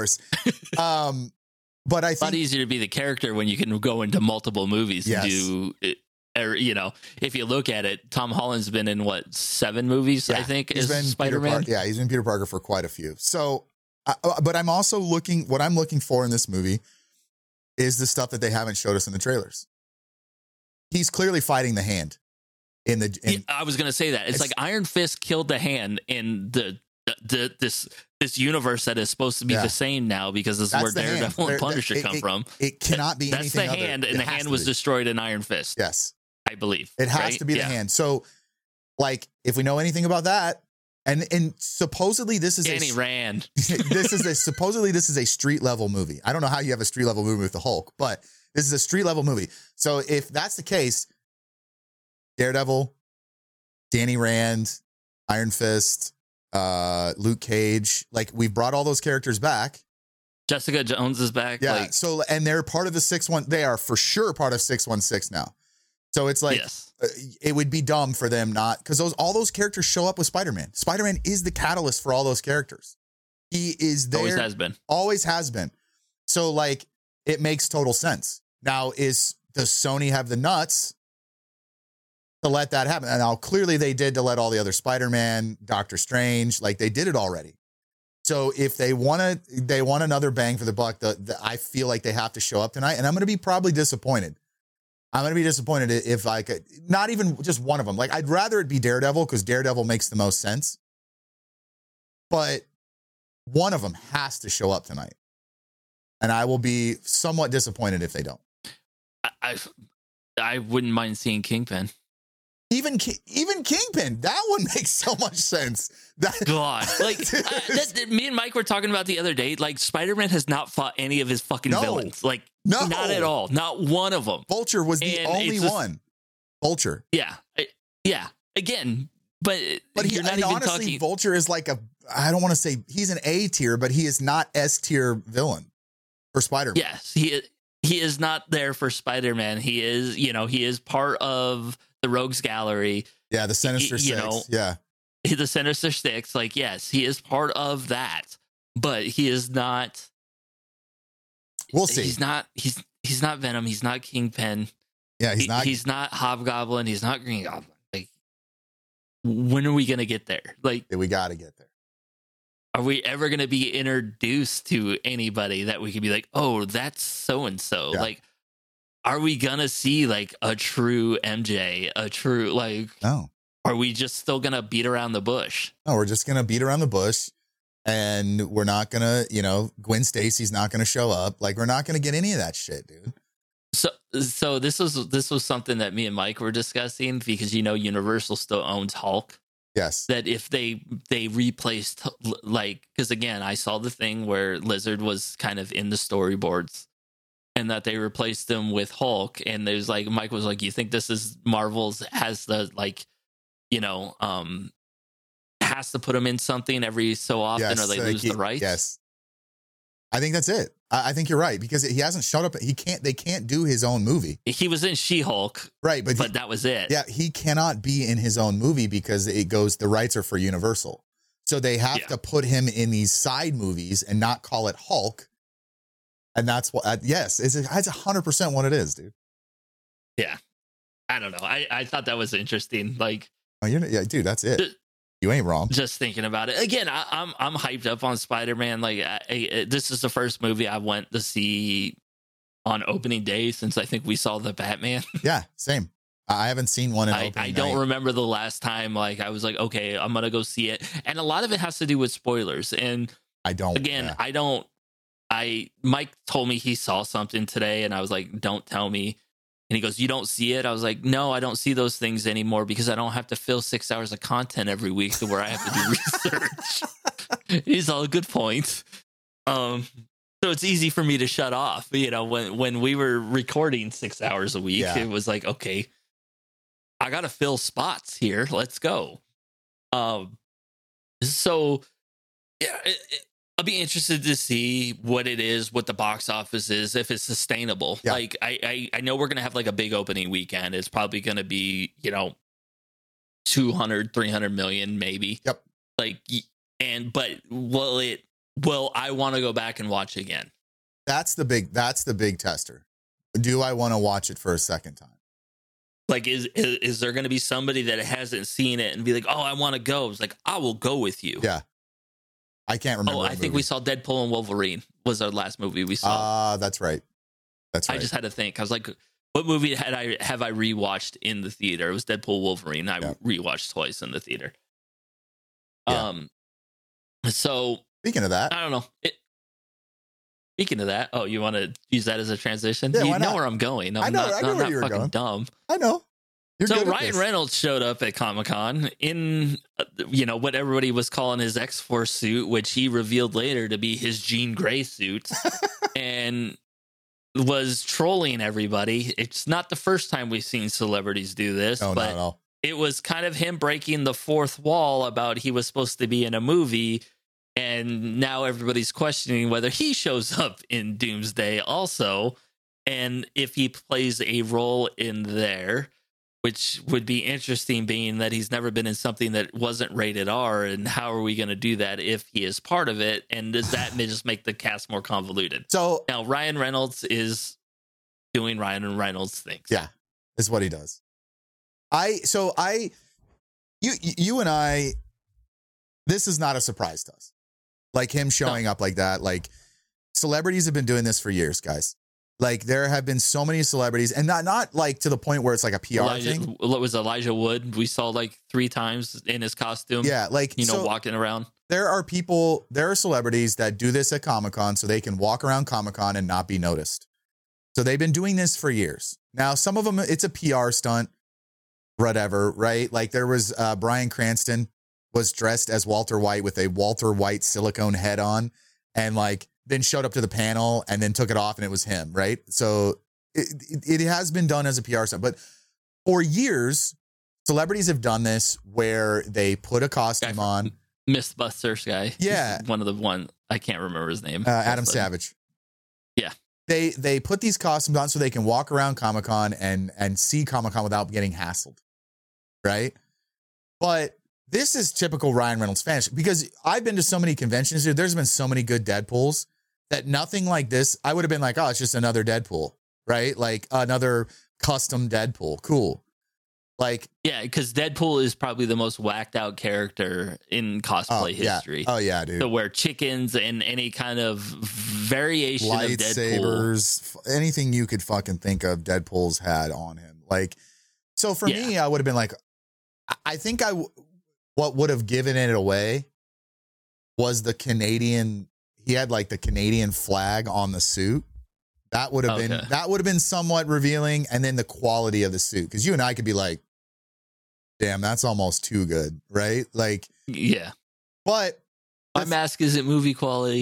But I think it's a lot easier to be the character when you can go into multiple movies and do it. Or, you know, if you look at it, Tom Holland's been in 7 movies, I think, is Spider-Man. He's been Peter Parker for quite a few. So, but I'm also what I'm looking for in this movie is the stuff that they haven't showed us in the trailers. He's clearly fighting the Hand. I was going to say that. It's like Iron Fist killed the Hand in this universe that is supposed to be the same now, because this is where Daredevil and Punisher come from. It cannot be anything other. That's the Hand, and the Hand was destroyed in Iron Fist. Yes. I believe. It has to be the Hand. So, like, if we know anything about that, and supposedly this is Danny Rand. Supposedly this is a street level movie. I don't know how you have a street level movie with the Hulk, but this is a street level movie. So if that's the case, Daredevil, Danny Rand, Iron Fist, Luke Cage, like, we've brought all those characters back. Jessica Jones is back. Yeah. So, and they're part of the 616. They are for sure part of 616 now. So it's like, it would be dumb for them not, because all those characters show up with Spider-Man. Spider-Man is the catalyst for all those characters. He is there. Always has been. So, like, it makes total sense. Now, does Sony have the nuts to let that happen? And now, clearly they did, to let all the other Spider-Man, Doctor Strange, like, they did it already. So if they want another bang for the buck, I feel like they have to show up tonight, and I'm going to be probably disappointed. I'm going to be disappointed if I could, not even just one of them. Like, I'd rather it be Daredevil, because Daredevil makes the most sense. But one of them has to show up tonight. And I will be somewhat disappointed if they don't. I wouldn't mind seeing Kingpin. Even Kingpin, that one makes so much sense. God, like, me and Mike were talking about the other day. Like, Spider-Man has not fought any of his fucking villains. Like, not at all. Not one of them. Vulture was the only one. Vulture. Yeah. Again, but you're not even honestly, talking. Vulture is like I don't want to say he's an A tier, but he is not S tier villain for Spider-Man. Yes, he is not there for Spider-Man. He is part of the Rogues Gallery. Yeah, the Sinister Six. The Sinister Six. Like, yes, he is part of that, but he is not. We'll see. He's not Venom. He's not Kingpin. Yeah, he's not Hobgoblin. He's not Green Goblin. Like, when are we gonna get there? Like, we got to get there. Are we ever gonna be introduced to anybody that we could be like, oh, that's so and so? Like, are we gonna see like a true MJ? A true, like, no. Are we just still going to beat around the bush? No, we're just going to beat around the bush, and we're not going to, Gwen Stacy's not going to show up. Like, we're not going to get any of that shit, dude. So this was something that me and Mike were discussing, because Universal still owns Hulk. Yes. That if they replaced, like, because again, I saw the thing where Lizard was kind of in the storyboards, and that they replaced him with Hulk, and there's like, Mike was like, you think this is Marvel's has the like, has to put him in something every so often, or they lose the rights? Yes. I think that's it. I think you're right, because he hasn't showed up. They can't do his own movie. He was in She-Hulk, right? But that was it. Yeah, he cannot be in his own movie because the rights are for Universal. So they have to put him in these side movies and not call it Hulk. And that's what, yes, it's 100% what it is, dude. Yeah. I don't know. I thought that was interesting. Like, dude, that's it. You ain't wrong. Just thinking about it again, I'm hyped up on Spider-Man. Like, this is the first movie I went to see on opening day since I think we saw the Batman. Yeah, same. I haven't seen one in opening I don't remember the last time. Like, I was like, okay, I'm gonna go see it, and a lot of it has to do with spoilers. And I don't. Again, I don't. Mike told me he saw something today, and I was like, don't tell me. And he goes, you don't see it? I was like, no, I don't see those things anymore, because I don't have to fill 6 hours of content every week to where I have to do research. He's all a good point. So it's easy for me to shut off. When we were recording 6 hours a week, It was like, okay, I got to fill spots here. Let's go. So yeah, I'll be interested to see what it is, what the box office is, if it's sustainable. Yeah. Like, I know we're going to have like a big opening weekend. It's probably going to be, 200, 300 million, maybe. Yep. Like, but will I want to go back and watch again? That's the big tester. Do I want to watch it for a second time? Like, is there going to be somebody that hasn't seen it and be like, oh, I want to go? It's like, I will go with you. Yeah. I can't remember. Oh, I think we saw Deadpool and Wolverine was our last movie we saw. That's right. That's right. I just had to think. I was like, what movie have I rewatched in the theater? It was Deadpool, Wolverine. I rewatched twice in the theater. Yeah. So speaking of that, I don't know. Speaking of that, you want to use that as a transition? Yeah, you know where I'm going. I know where you're going. Dumb. I know. So Ryan Reynolds showed up at Comic-Con in, what everybody was calling his X-Force suit, which he revealed later to be his Jean Grey suit, and was trolling everybody. It's not the first time we've seen celebrities do this, but it was kind of him breaking the fourth wall about he was supposed to be in a movie, and now everybody's questioning whether he shows up in Doomsday also, and if he plays a role in there. Which would be interesting, being that he's never been in something that wasn't rated R. And how are we going to do that if he is part of it? And does that just make the cast more convoluted? So now Ryan Reynolds is doing Ryan Reynolds things. Yeah, is what he does. You and I, this is not a surprise to us. Like him showing up like that. Like, celebrities have been doing this for years, guys. Like, there have been so many celebrities, and not like to the point where it's like a PR thing. What was Elijah Wood? We saw like 3 times in his costume. Yeah, like, walking around. There are celebrities that do this at Comic-Con so they can walk around Comic-Con and not be noticed. So they've been doing this for years. Now, some of them, it's a PR stunt, whatever, right? Like, there was Bryan Cranston was dressed as Walter White with a Walter White silicone head on, and like, then showed up to the panel and then took it off and it was him, right? So it has been done as a PR stunt. But for years, celebrities have done this where they put a costume on. Mythbusters guy. Yeah. One of the one. I can't remember his name. Adam Savage. Yeah. They put these costumes on so they can walk around Comic-Con and see Comic-Con without getting hassled, right? But this is typical Ryan Reynolds fans, because I've been to so many conventions, dude. There's been so many good Deadpools that nothing like this, I would have been like, oh, it's just another Deadpool, right? Like another custom Deadpool. Cool. Like, yeah, because Deadpool is probably the most whacked out character in cosplay history. Oh, yeah, dude. To wear chickens and any kind of variation of Deadpool. Lightsabers, anything you could fucking think of, Deadpool's had on him. Like, so for me, I would have been like, I think what would have given it away was the Canadian. He had like the Canadian flag on the suit. That would have been somewhat revealing, and then the quality of the suit, because you and I could be like, "Damn, that's almost too good," right? Like, yeah. But my mask isn't movie quality.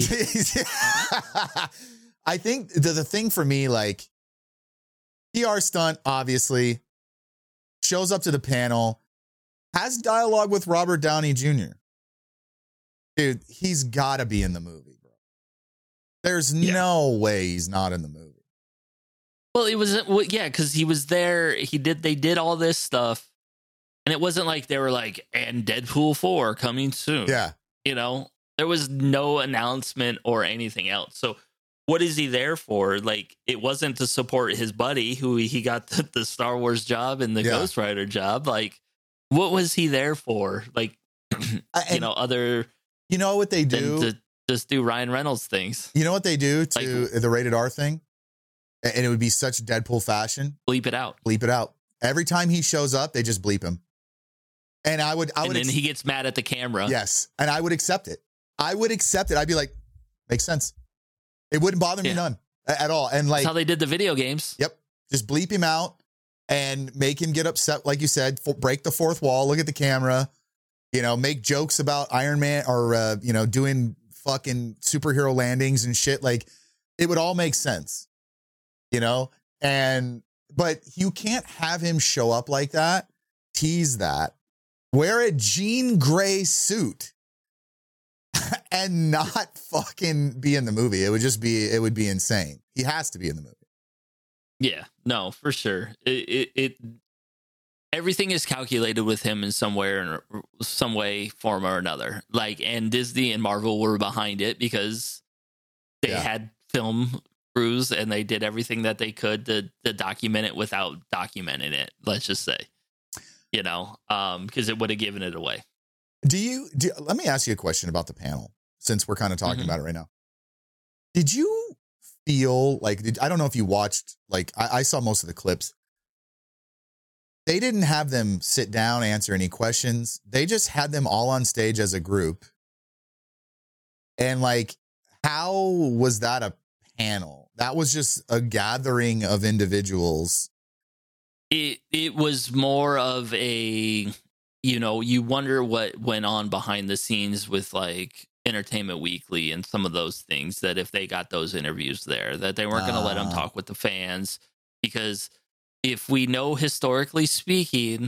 I think the thing for me, like, PR stunt, obviously, shows up to the panel, has dialogue with Robert Downey Jr. Dude, he's got to be in the movie, bro. There's no way he's not in the movie. Well, it was, because he was there. They did all this stuff, and it wasn't like they were like, and Deadpool 4 coming soon. Yeah. You know, there was no announcement or anything else. So what is he there for? Like, it wasn't to support his buddy who he got the Star Wars job and the Ghost Rider job. Like, what was he there for? Like, other. You know what they do? To just do Ryan Reynolds things. You know what they do to the rated R thing? And it would be such Deadpool fashion. Bleep it out. Bleep it out. Every time he shows up, they just bleep him. And I would. And then he gets mad at the camera. Yes. And I would accept it. I'd be like, makes sense. It wouldn't bother me none at all. And like, that's how they did the video games. Yep. Just bleep him out and make him get upset. Like you said, break the fourth wall, look at the camera, make jokes about Iron Man or, doing fucking superhero landings and shit. Like, it would all make sense, but you can't have him show up like that, tease that, wear a jean gray suit and not fucking be in the movie. It would be insane. He has to be in the movie. Yeah, no, for sure. Everything is calculated with him in some way, form or another. Like, and Disney and Marvel were behind it because they had film crews and they did everything that they could to document it without documenting it. Let's just say, because it would have given it away. Let me ask you a question about the panel, since we're kind of talking about it right now. Did you feel like, I don't know if you watched, like, I saw most of the clips. They didn't have them sit down, answer any questions. They just had them all on stage as a group. And like, how was that a panel? That was just a gathering of individuals. It was more of a, you wonder what went on behind the scenes with like Entertainment Weekly and some of those things, that if they got those interviews there, that they weren't going to let them talk with the fans, because if we know, historically speaking,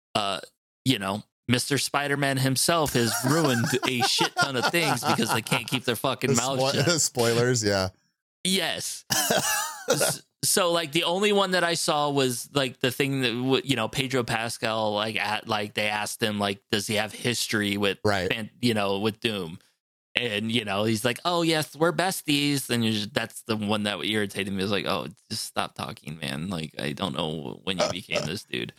Mr. Spider-Man himself has ruined a shit ton of things because they can't keep their fucking mouths shut. Spoilers, yeah. Yes. So like the only one that I saw was like the thing that Pedro Pascal they asked him like, does he have history with with Doom, and he's like, oh yes, we're besties, and that's the one that irritated me. It was like, oh, just stop talking, man. Like, I don't know when you became this dude.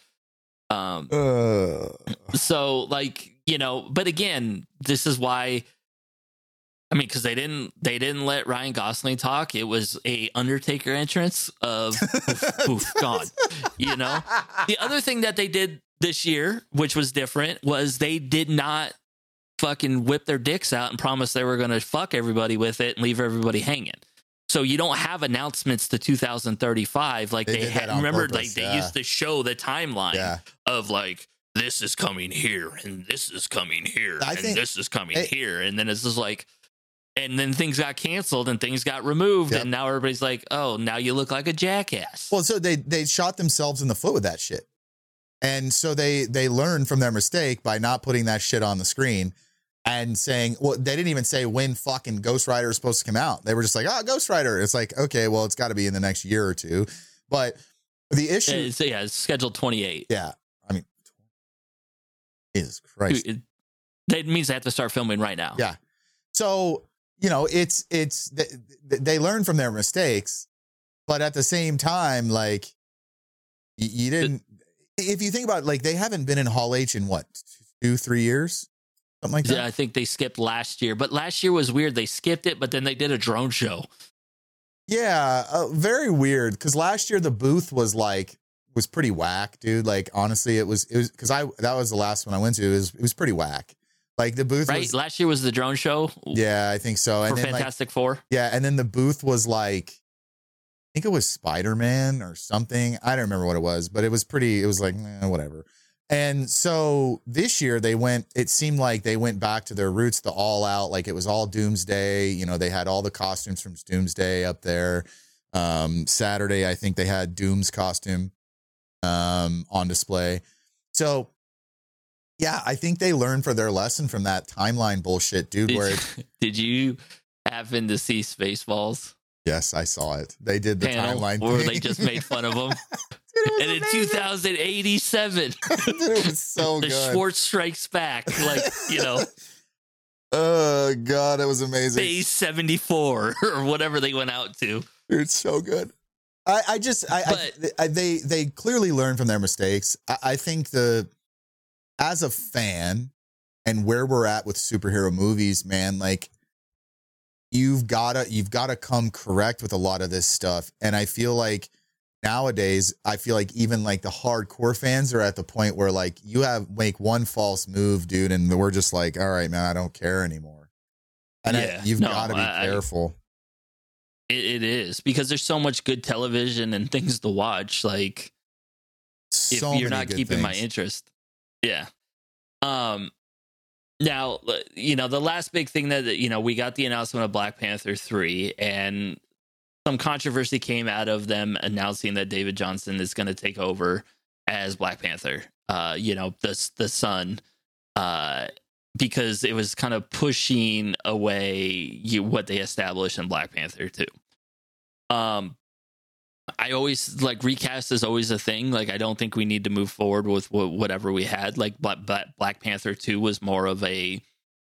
So like but again, this is why. I mean, because they didn't let Ryan Gosling talk. It was a Undertaker entrance of oof, gone. The other thing that they did this year, which was different, was they did not fucking whip their dicks out and promise they were going to fuck everybody with it and leave everybody hanging. So you don't have announcements to 2035 like they had. Remember, purpose, they used to show the timeline of like, this is coming here and this is coming here this is coming here, and then it's just like. And then things got canceled and things got removed. Yep. And now everybody's like, oh, now you look like a jackass. Well, so they shot themselves in the foot with that shit. And so they learned from their mistake by not putting that shit on the screen and saying, well, they didn't even say when fucking Ghost Rider is supposed to come out. They were just like, Ghost Rider. It's like, okay, well, it's got to be in the next year or two. But the issue. It's scheduled 28. Yeah. I mean, Jesus Christ. That means they have to start filming right now. Yeah. So. They learn from their mistakes, but at the same time, like you didn't, if you think about it, like they haven't been in Hall H in what, 2-3 years, something like that. Yeah, I think they skipped last year, but last year was weird. They skipped it, but then they did a drone show. Yeah. Very weird. Cause last year the booth was like was pretty whack, dude. Like, honestly, it was because that was the last one I went to. It was pretty whack. Like, the booth was, last year was the drone show. Yeah, I think so. And for then, Fantastic Four. Yeah, and then the booth was like, I think it was Spider-Man or something. I don't remember what it was, but it was like, whatever. And so this year it seemed like they went back to their roots, the all out, like it was all Doomsday. You know, they had all the costumes from Doomsday up there. Saturday, I think they had Doom's costume on display. So yeah, I think they learned for their lesson from that timeline bullshit, dude. Did you happen to see Spaceballs? Yes, I saw it. They did the timeline where thing. they just made fun of them. Dude, and in 2087, dude, it was so the good. Schwartz strikes back, like, you know. Oh God, it was amazing. Phase 74 or whatever they went out to. Dude, it's so good. They clearly learned from their mistakes. I think as a fan and where we're at with superhero movies, man, like you've gotta come correct with a lot of this stuff. And I feel like nowadays, even like the hardcore fans are at the point where like you make one false move, dude, and we're just like, all right, man, I don't care anymore. And you've got to be careful. It is, because there's so much good television and things to watch. Like, if you're not keeping my interest. Yeah. Now, you know, the last big thing that, you know, we got the announcement of Black Panther 3, and some controversy came out of them announcing that David Johnson is going to take over as Black Panther, you know, the son, because it was kind of pushing away what they established in Black Panther 2. I always like recast is always a thing. Like, I don't think we need to move forward with whatever we had. Like, Black Panther 2 was more of a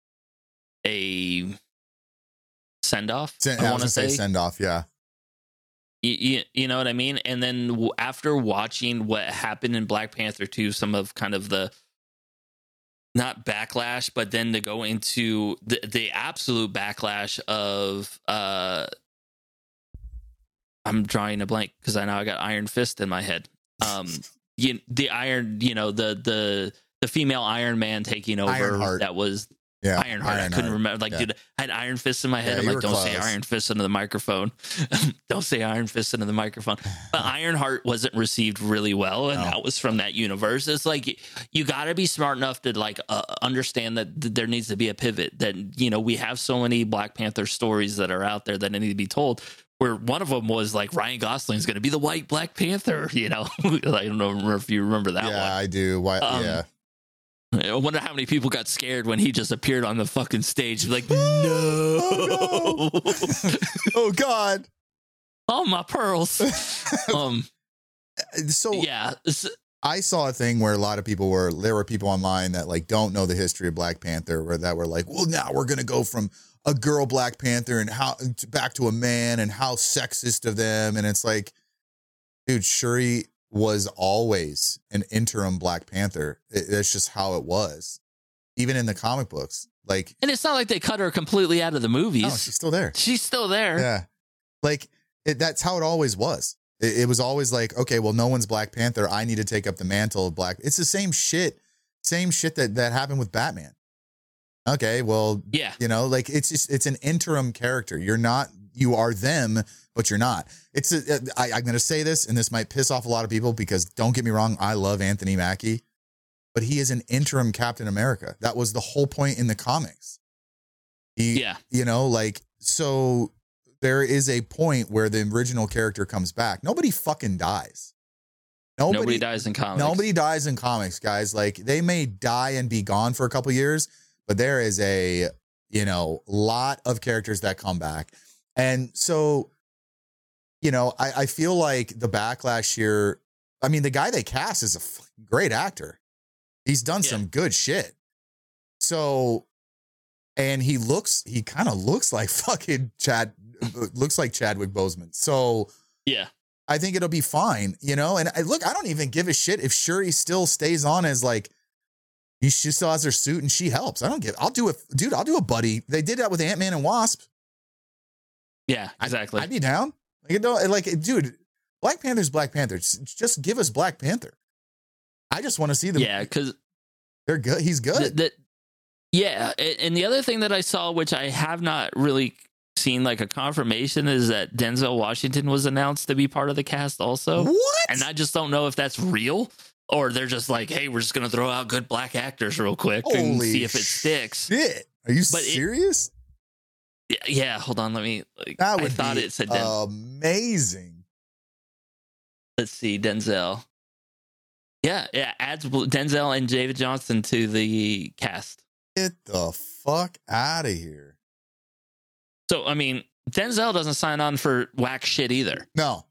send off. I want to say send off. Yeah. You know what I mean? And then after watching what happened in Black Panther 2, some of kind of the, not backlash, but then to go into the absolute backlash of, I'm drawing a blank because I know I got Iron Fist in my head. The female Iron Man taking over. Ironheart. That was Ironheart. I couldn't remember. Like, dude, I had Iron Fist in my head. I'm like, don't say Iron Fist into the microphone. Don't say Iron Fist into the microphone. But Ironheart wasn't received really well, and that was from that universe. It's like, you got to be smart enough to like understand that there needs to be a pivot. That, you know, we have so many Black Panther stories that are out there that need to be told. Where one of them was like Ryan Gosling is going to be the white Black Panther, you know. I don't know if you remember that one. Yeah, I do. Yeah. I wonder how many people got scared when he just appeared on the fucking stage. Like, no. Oh, no. Oh, God. Oh, my pearls. So yeah. I saw a thing where a lot of people there were people online that like don't know the history of Black Panther, that were like, well, now we're going to go from a girl Black Panther and how back to a man, and how sexist of them. And it's like, dude, Shuri was always an interim Black Panther. That's just how it was, even in the comic books. Like, and it's not like they cut her completely out of the movies. No, she's still there. She's still there. Yeah, like that's how it always was. It was always like, okay, well, no one's Black Panther. I need to take up the mantle of Black. It's the same shit that happened with Batman. Okay, well, yeah, you know, like it's an interim character. You are them, but you're not. I'm going to say this, and this might piss off a lot of people, because don't get me wrong, I love Anthony Mackie, but he is an interim Captain America. That was the whole point in the comics. You know, like, so there is a point where the original character comes back. Nobody fucking dies. Nobody dies in comics. Nobody dies in comics, guys. Like, they may die and be gone for a couple years, but there is a, you know, lot of characters that come back. And so, you know, I feel like the backlash here, I mean, the guy they cast is a great actor. He's done some good shit. So, and he kind of looks like fucking looks like Chadwick Boseman. So, yeah, I think it'll be fine, you know? And I don't even give a shit if Shuri still stays on as like, she still has her suit and she helps. I'll do a buddy. They did that with Ant-Man and Wasp. Yeah, exactly. I'd be down. Like, dude, Black Panther's Black Panther. Just give us Black Panther. I just want to see them. Yeah, because they're good. He's good. Yeah, and the other thing that I saw, which I have not really seen like a confirmation, is that Denzel Washington was announced to be part of the cast also. What? And I just don't know if that's real or they're just like, hey, we're just going to throw out good black actors real quick and see if it sticks. Shit. Are you serious? Yeah, hold on. Let me. That would I thought it said amazing. Let's see, Denzel. Yeah, adds Denzel and David Johnson to the cast. Get the fuck out of here. So, I mean, Denzel doesn't sign on for whack shit either. No.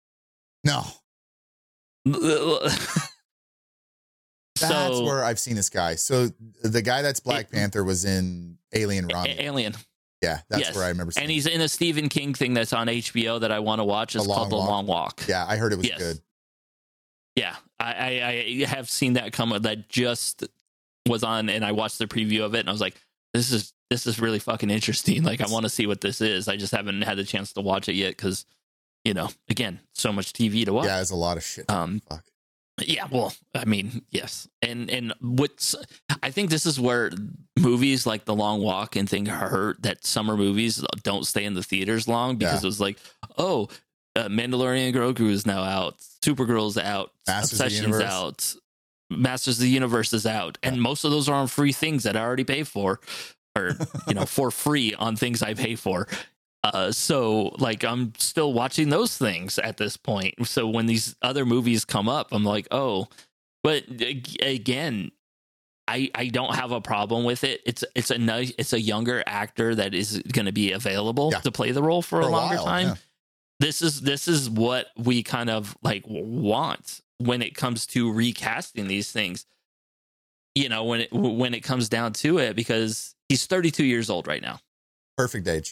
That's where I've seen this guy. So the guy that's Black Panther was in Alien Romney. Alien. Yeah, that's where I remember seeing him. And he's in a Stephen King thing that's on HBO that I want to watch. It's called The Long Walk. Yeah, I heard it was good. Yeah, I have seen that come. That just was on, and I watched the preview of it, and I was like, this is really fucking interesting. Like, I want to see what this is. I just haven't had the chance to watch it yet because, again, so much TV to watch. Yeah, there's a lot of shit. Fuck. Yeah, well, I mean, yes. And I think this is where movies like The Long Walk and things hurt, that summer movies don't stay in the theaters long because it was like, oh, Mandalorian Grogu is now out. Supergirl's out. Obsession's out. Masters of the Universe is out. And most of those are on free things that I already pay for, or, for free on things I pay for. So like I'm still watching those things at this point. So when these other movies come up, I'm like, oh, but again, I don't have a problem with it. It's a younger actor that is going to be available to play the role for a longer time. Yeah. This is what we kind of like want when it comes to recasting these things. When it comes down to it, because he's 32 years old right now. Perfect age.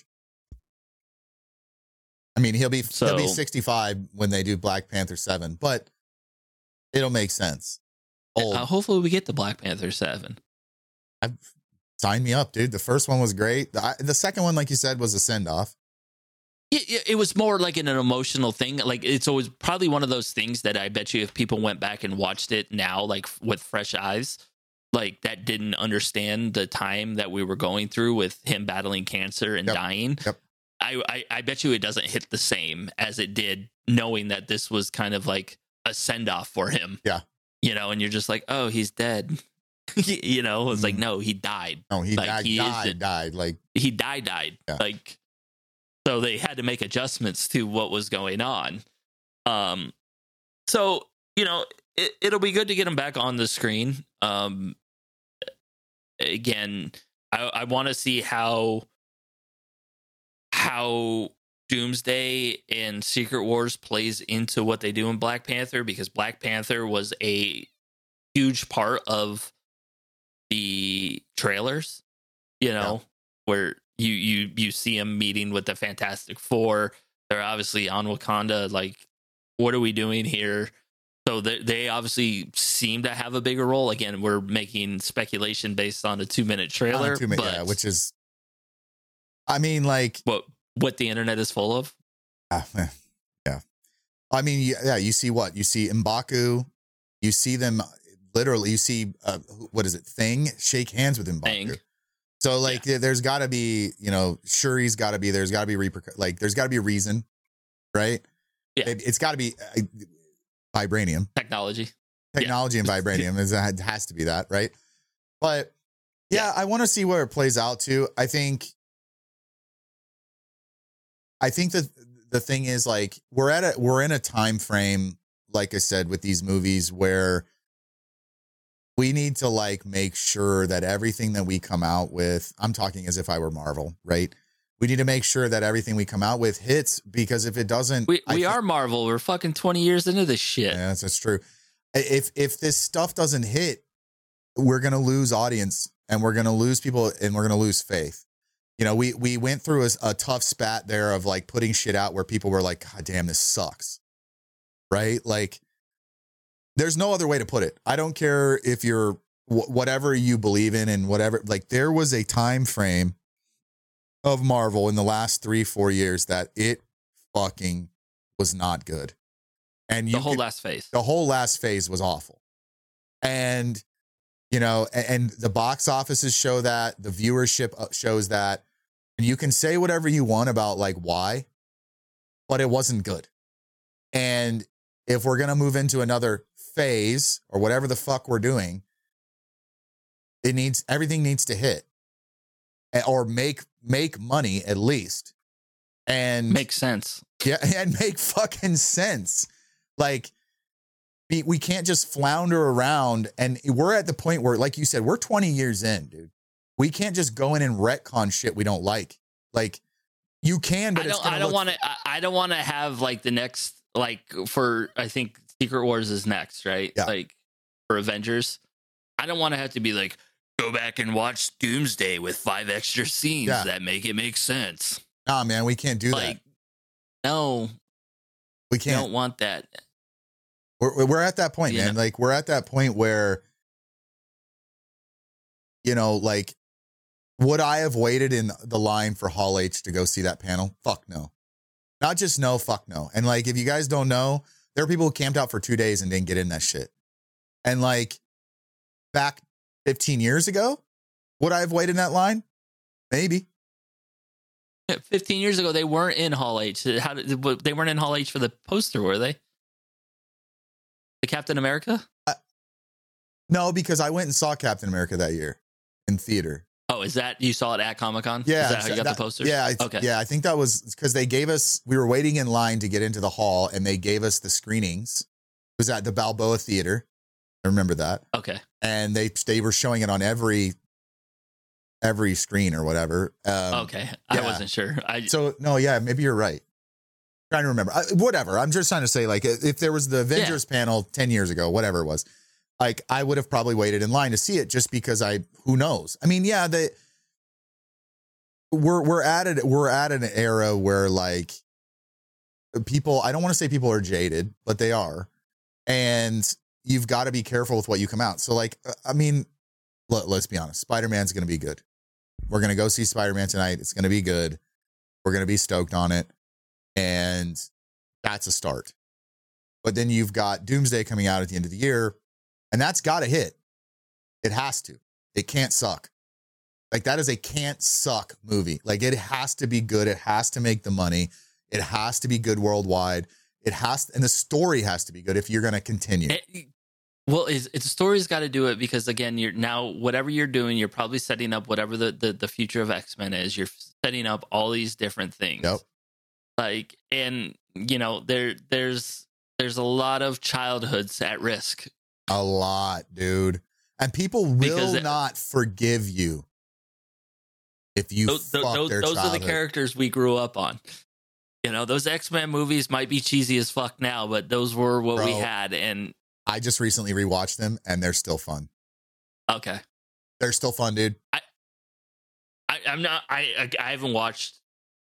I mean, he'll be 65 when they do Black Panther 7, but it'll make sense. Hopefully we get the Black Panther 7. Sign me up, dude. The first one was great. The second one, like you said, was a send-off. It was more like an emotional thing. Like, it's always probably one of those things that I bet you if people went back and watched it now, like with fresh eyes, like that didn't understand the time that we were going through with him battling cancer and dying. Yep. I bet you it doesn't hit the same as it did knowing that this was kind of like a send off for him. Yeah. And you're just like, oh, he's dead. It's like, no, he died. No, he like, died. Like he died. Yeah. Like, so they had to make adjustments to what was going on. So, it'll be good to get him back on the screen. Again, I want to see how Doomsday and Secret Wars plays into what they do in Black Panther, because Black Panther was a huge part of the trailers, where you see him meeting with the Fantastic Four. They're obviously on Wakanda. Like, what are we doing here? So they obviously seem to have a bigger role. Again, we're making speculation based on a 2-minute trailer, which is, I mean, like what the internet is full of. Yeah. I mean, you see what? You see M'Baku. You see them literally. You see, what is it? Thing shake hands with M'Baku. Thing. So like, there's got to be, Shuri's got to be. There's got to be there's got to be a reason, right? Yeah. It's got to be vibranium technology and vibranium. It has to be that, right? But yeah, I want to see where it plays out too. I think that the thing is, like, we're in a time frame, like I said, with these movies where we need to like make sure that everything that we come out with, I'm talking as if I were Marvel, right? We need to make sure that everything we come out with hits, because if it doesn't, we are Marvel. We're fucking 20 years into this shit. Yeah, that's true. If this stuff doesn't hit, we're going to lose audience, and we're going to lose people, and we're going to lose faith. We went through a tough spat there of like putting shit out where people were like, God damn, this sucks. Right? Like, there's no other way to put it. I don't care if you're whatever you believe in and whatever, like, there was a time frame of Marvel in the last 3-4 years that it fucking was not good. And the whole last phase. The whole last phase was awful. And, you know, and the box offices show that, the viewership shows that. And you can say whatever you want about like why, but it wasn't good. And if we're going to move into another phase or whatever the fuck we're doing, everything needs to hit or make money at least. And make sense. Yeah. And make fucking sense. Like, we can't just flounder around, and we're at the point where, like you said, we're 20 years in, dude. We can't just go in and retcon shit we don't like. Like, you can, but I don't want to have like the next, like, for, I think Secret Wars is next, right? Yeah. Like for Avengers. I don't want to have to be like, go back and watch Doomsday with 5 extra scenes that make sense. Nah, man, we can't do like, that. No, we can't. I don't want that. We're at that point, man. Like, we're at that point where, you know, like, would I have waited in the line for Hall H to go see that panel? Fuck no. Not just no, fuck no. And like, if you guys don't know, there are people who camped out for 2 days and didn't get in that shit. And like, back 15 years ago, would I have waited in that line? Maybe. 15 years ago, they weren't in Hall H. They weren't in Hall H for the poster, were they? The Captain America? No, because I went and saw Captain America that year in theater. Oh, is that, you saw it at Comic-Con? Yeah. Is that how you got the posters? Yeah. Okay. Yeah, I think that was because we were waiting in line to get into the hall, and they gave us the screenings. It was at the Balboa Theater. I remember that. Okay. And they were showing it on every screen or whatever. Okay. I wasn't sure. Maybe you're right. Trying to remember. Whatever. I'm just trying to say, like, if there was the Avengers panel 10 years ago, whatever it was, like, I would have probably waited in line to see it just because who knows? I mean, yeah, we're at an era where, like, people, I don't want to say people are jaded, but they are. And you've got to be careful with what you come out. So, like, I mean, let's be honest. Spider-Man's going to be good. We're going to go see Spider-Man tonight. It's going to be good. We're going to be stoked on it. And that's a start. But then you've got Doomsday coming out at the end of the year, and that's got to hit. It has to. It can't suck. Like, that is a can't suck movie. Like, it has to be good. It has to make the money. It has to be good worldwide. And the story has to be good if you're going to continue. Well, it's the story's got to do it, because again, whatever you're doing, you're probably setting up whatever the future of X-Men is. You're setting up all these different things. Yep. Like, and you know, there's a lot of childhoods at risk. A lot, dude. And people will not forgive you if you fuck their those childhood. are the characters we grew up on. You know, those X-Men movies might be cheesy as fuck now, but those were what we had. And I just recently rewatched them, and they're still fun. Okay. They're still fun, dude. I haven't watched.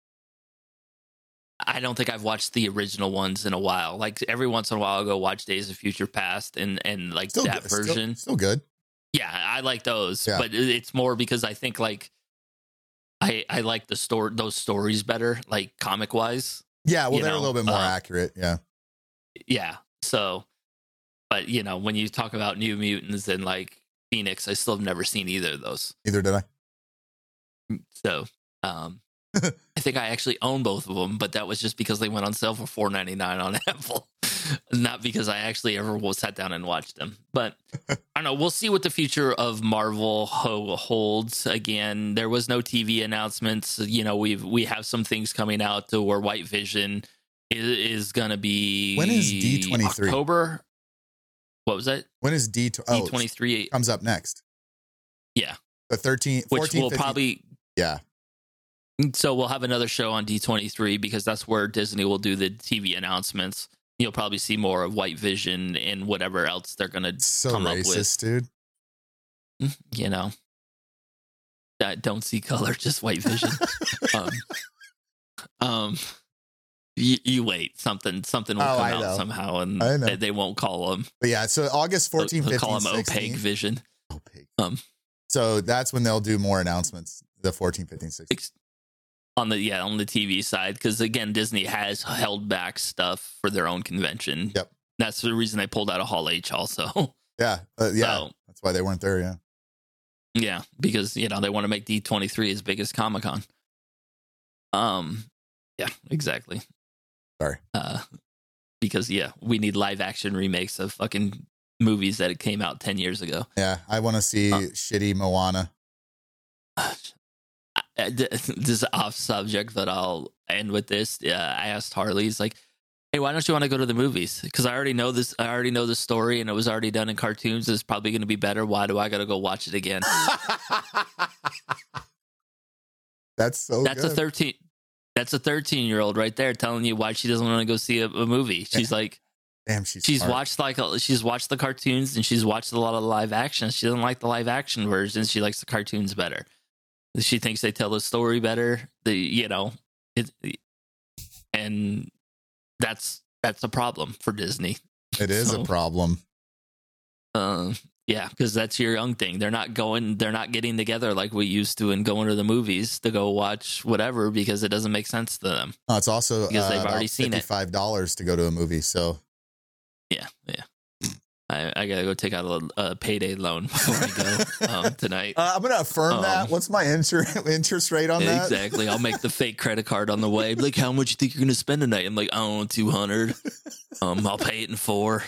I don't think I've watched the original ones in a while. Like, every once in a while, I'll go watch Days of Future Past and like still that good. version. Still good. Yeah, I like those, yeah. But it's more because I think like I like those stories better, like comic wise. Yeah, well, they're a little bit more accurate. Yeah. Yeah. So, but you know, when you talk about New Mutants and like Phoenix, I still have never seen either of those. Neither did I. So, I think I actually own both of them, but that was just because they went on sale for $4.99 on Apple, not because I actually ever sat down and watched them. But I don't know. We'll see what the future of Marvel holds. Again, there was no TV announcements. You know, we have some things coming out to where White Vision is going to be. When is D23? October. What was that? When is D23 comes up next? Yeah, the 13th, which 14, will 15, probably yeah. So we'll have another show on D23 because that's where Disney will do the TV announcements. You'll probably see more of White Vision and whatever else they're going to come up with. Dude. You know, don't see color, just White Vision. You wait, something will come out somehow, and they won't call them. But yeah, so August 14th, 15th, call them 16th. Opaque Vision. Opaque. So that's when they'll do more announcements. The 14th, 15th, 16th. on the TV side, because again, Disney has held back stuff for their own convention. Yep. That's the reason they pulled out of Hall H also. Yeah. So, that's why they weren't there. Yeah. Yeah, because they want to make D23 as big as Comic-Con. Yeah, exactly. Sorry. Because we need live action remakes of fucking movies that came out 10 years ago. Yeah, I want to see shitty Moana. This is off subject, but I'll end with this. I asked Harley, he's like, hey, why don't you want to go to the movies? Because I already know this. I already know the story, and it was already done in cartoons. It's probably going to be better. Why do I got to go watch it again? That's good. That's a 13-year-old right there telling you why she doesn't want to go see a movie. She's like, damn, she's watched she's watched the cartoons and she's watched a lot of the live action. She doesn't like the live action versions. She likes the cartoons better. She thinks they tell the story better. And that's a problem for Disney. It is a problem. Yeah, because that's your young thing. They're not getting together like we used to and going to the movies to go watch whatever because it doesn't make sense to them. No, it's also because they've already seen it. $55 to go to a movie. So yeah. I gotta go take out a payday loan before we go tonight. I'm gonna affirm that. What's my interest rate on that? Exactly. I'll make the fake credit card on the way. Like, how much you think you're gonna spend tonight? I'm like, I don't know, 200. I'll pay it in 4.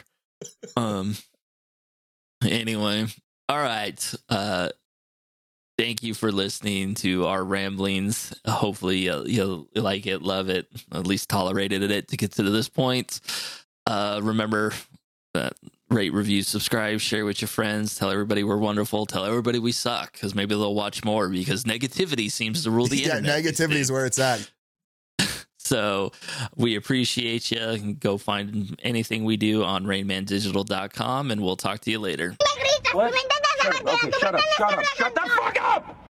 Anyway, all right. Thank you for listening to our ramblings. Hopefully you'll like it, love it, at least tolerated it to get to this point. Remember that. Rate, review, subscribe, share with your friends, tell everybody we're wonderful, tell everybody we suck, because maybe they'll watch more, because negativity seems to rule the internet. Negativity is where it's at. So we appreciate you. Go find anything we do on rainmandigital.com, and we'll talk to you later. What? Okay, shut up. Shut the fuck up!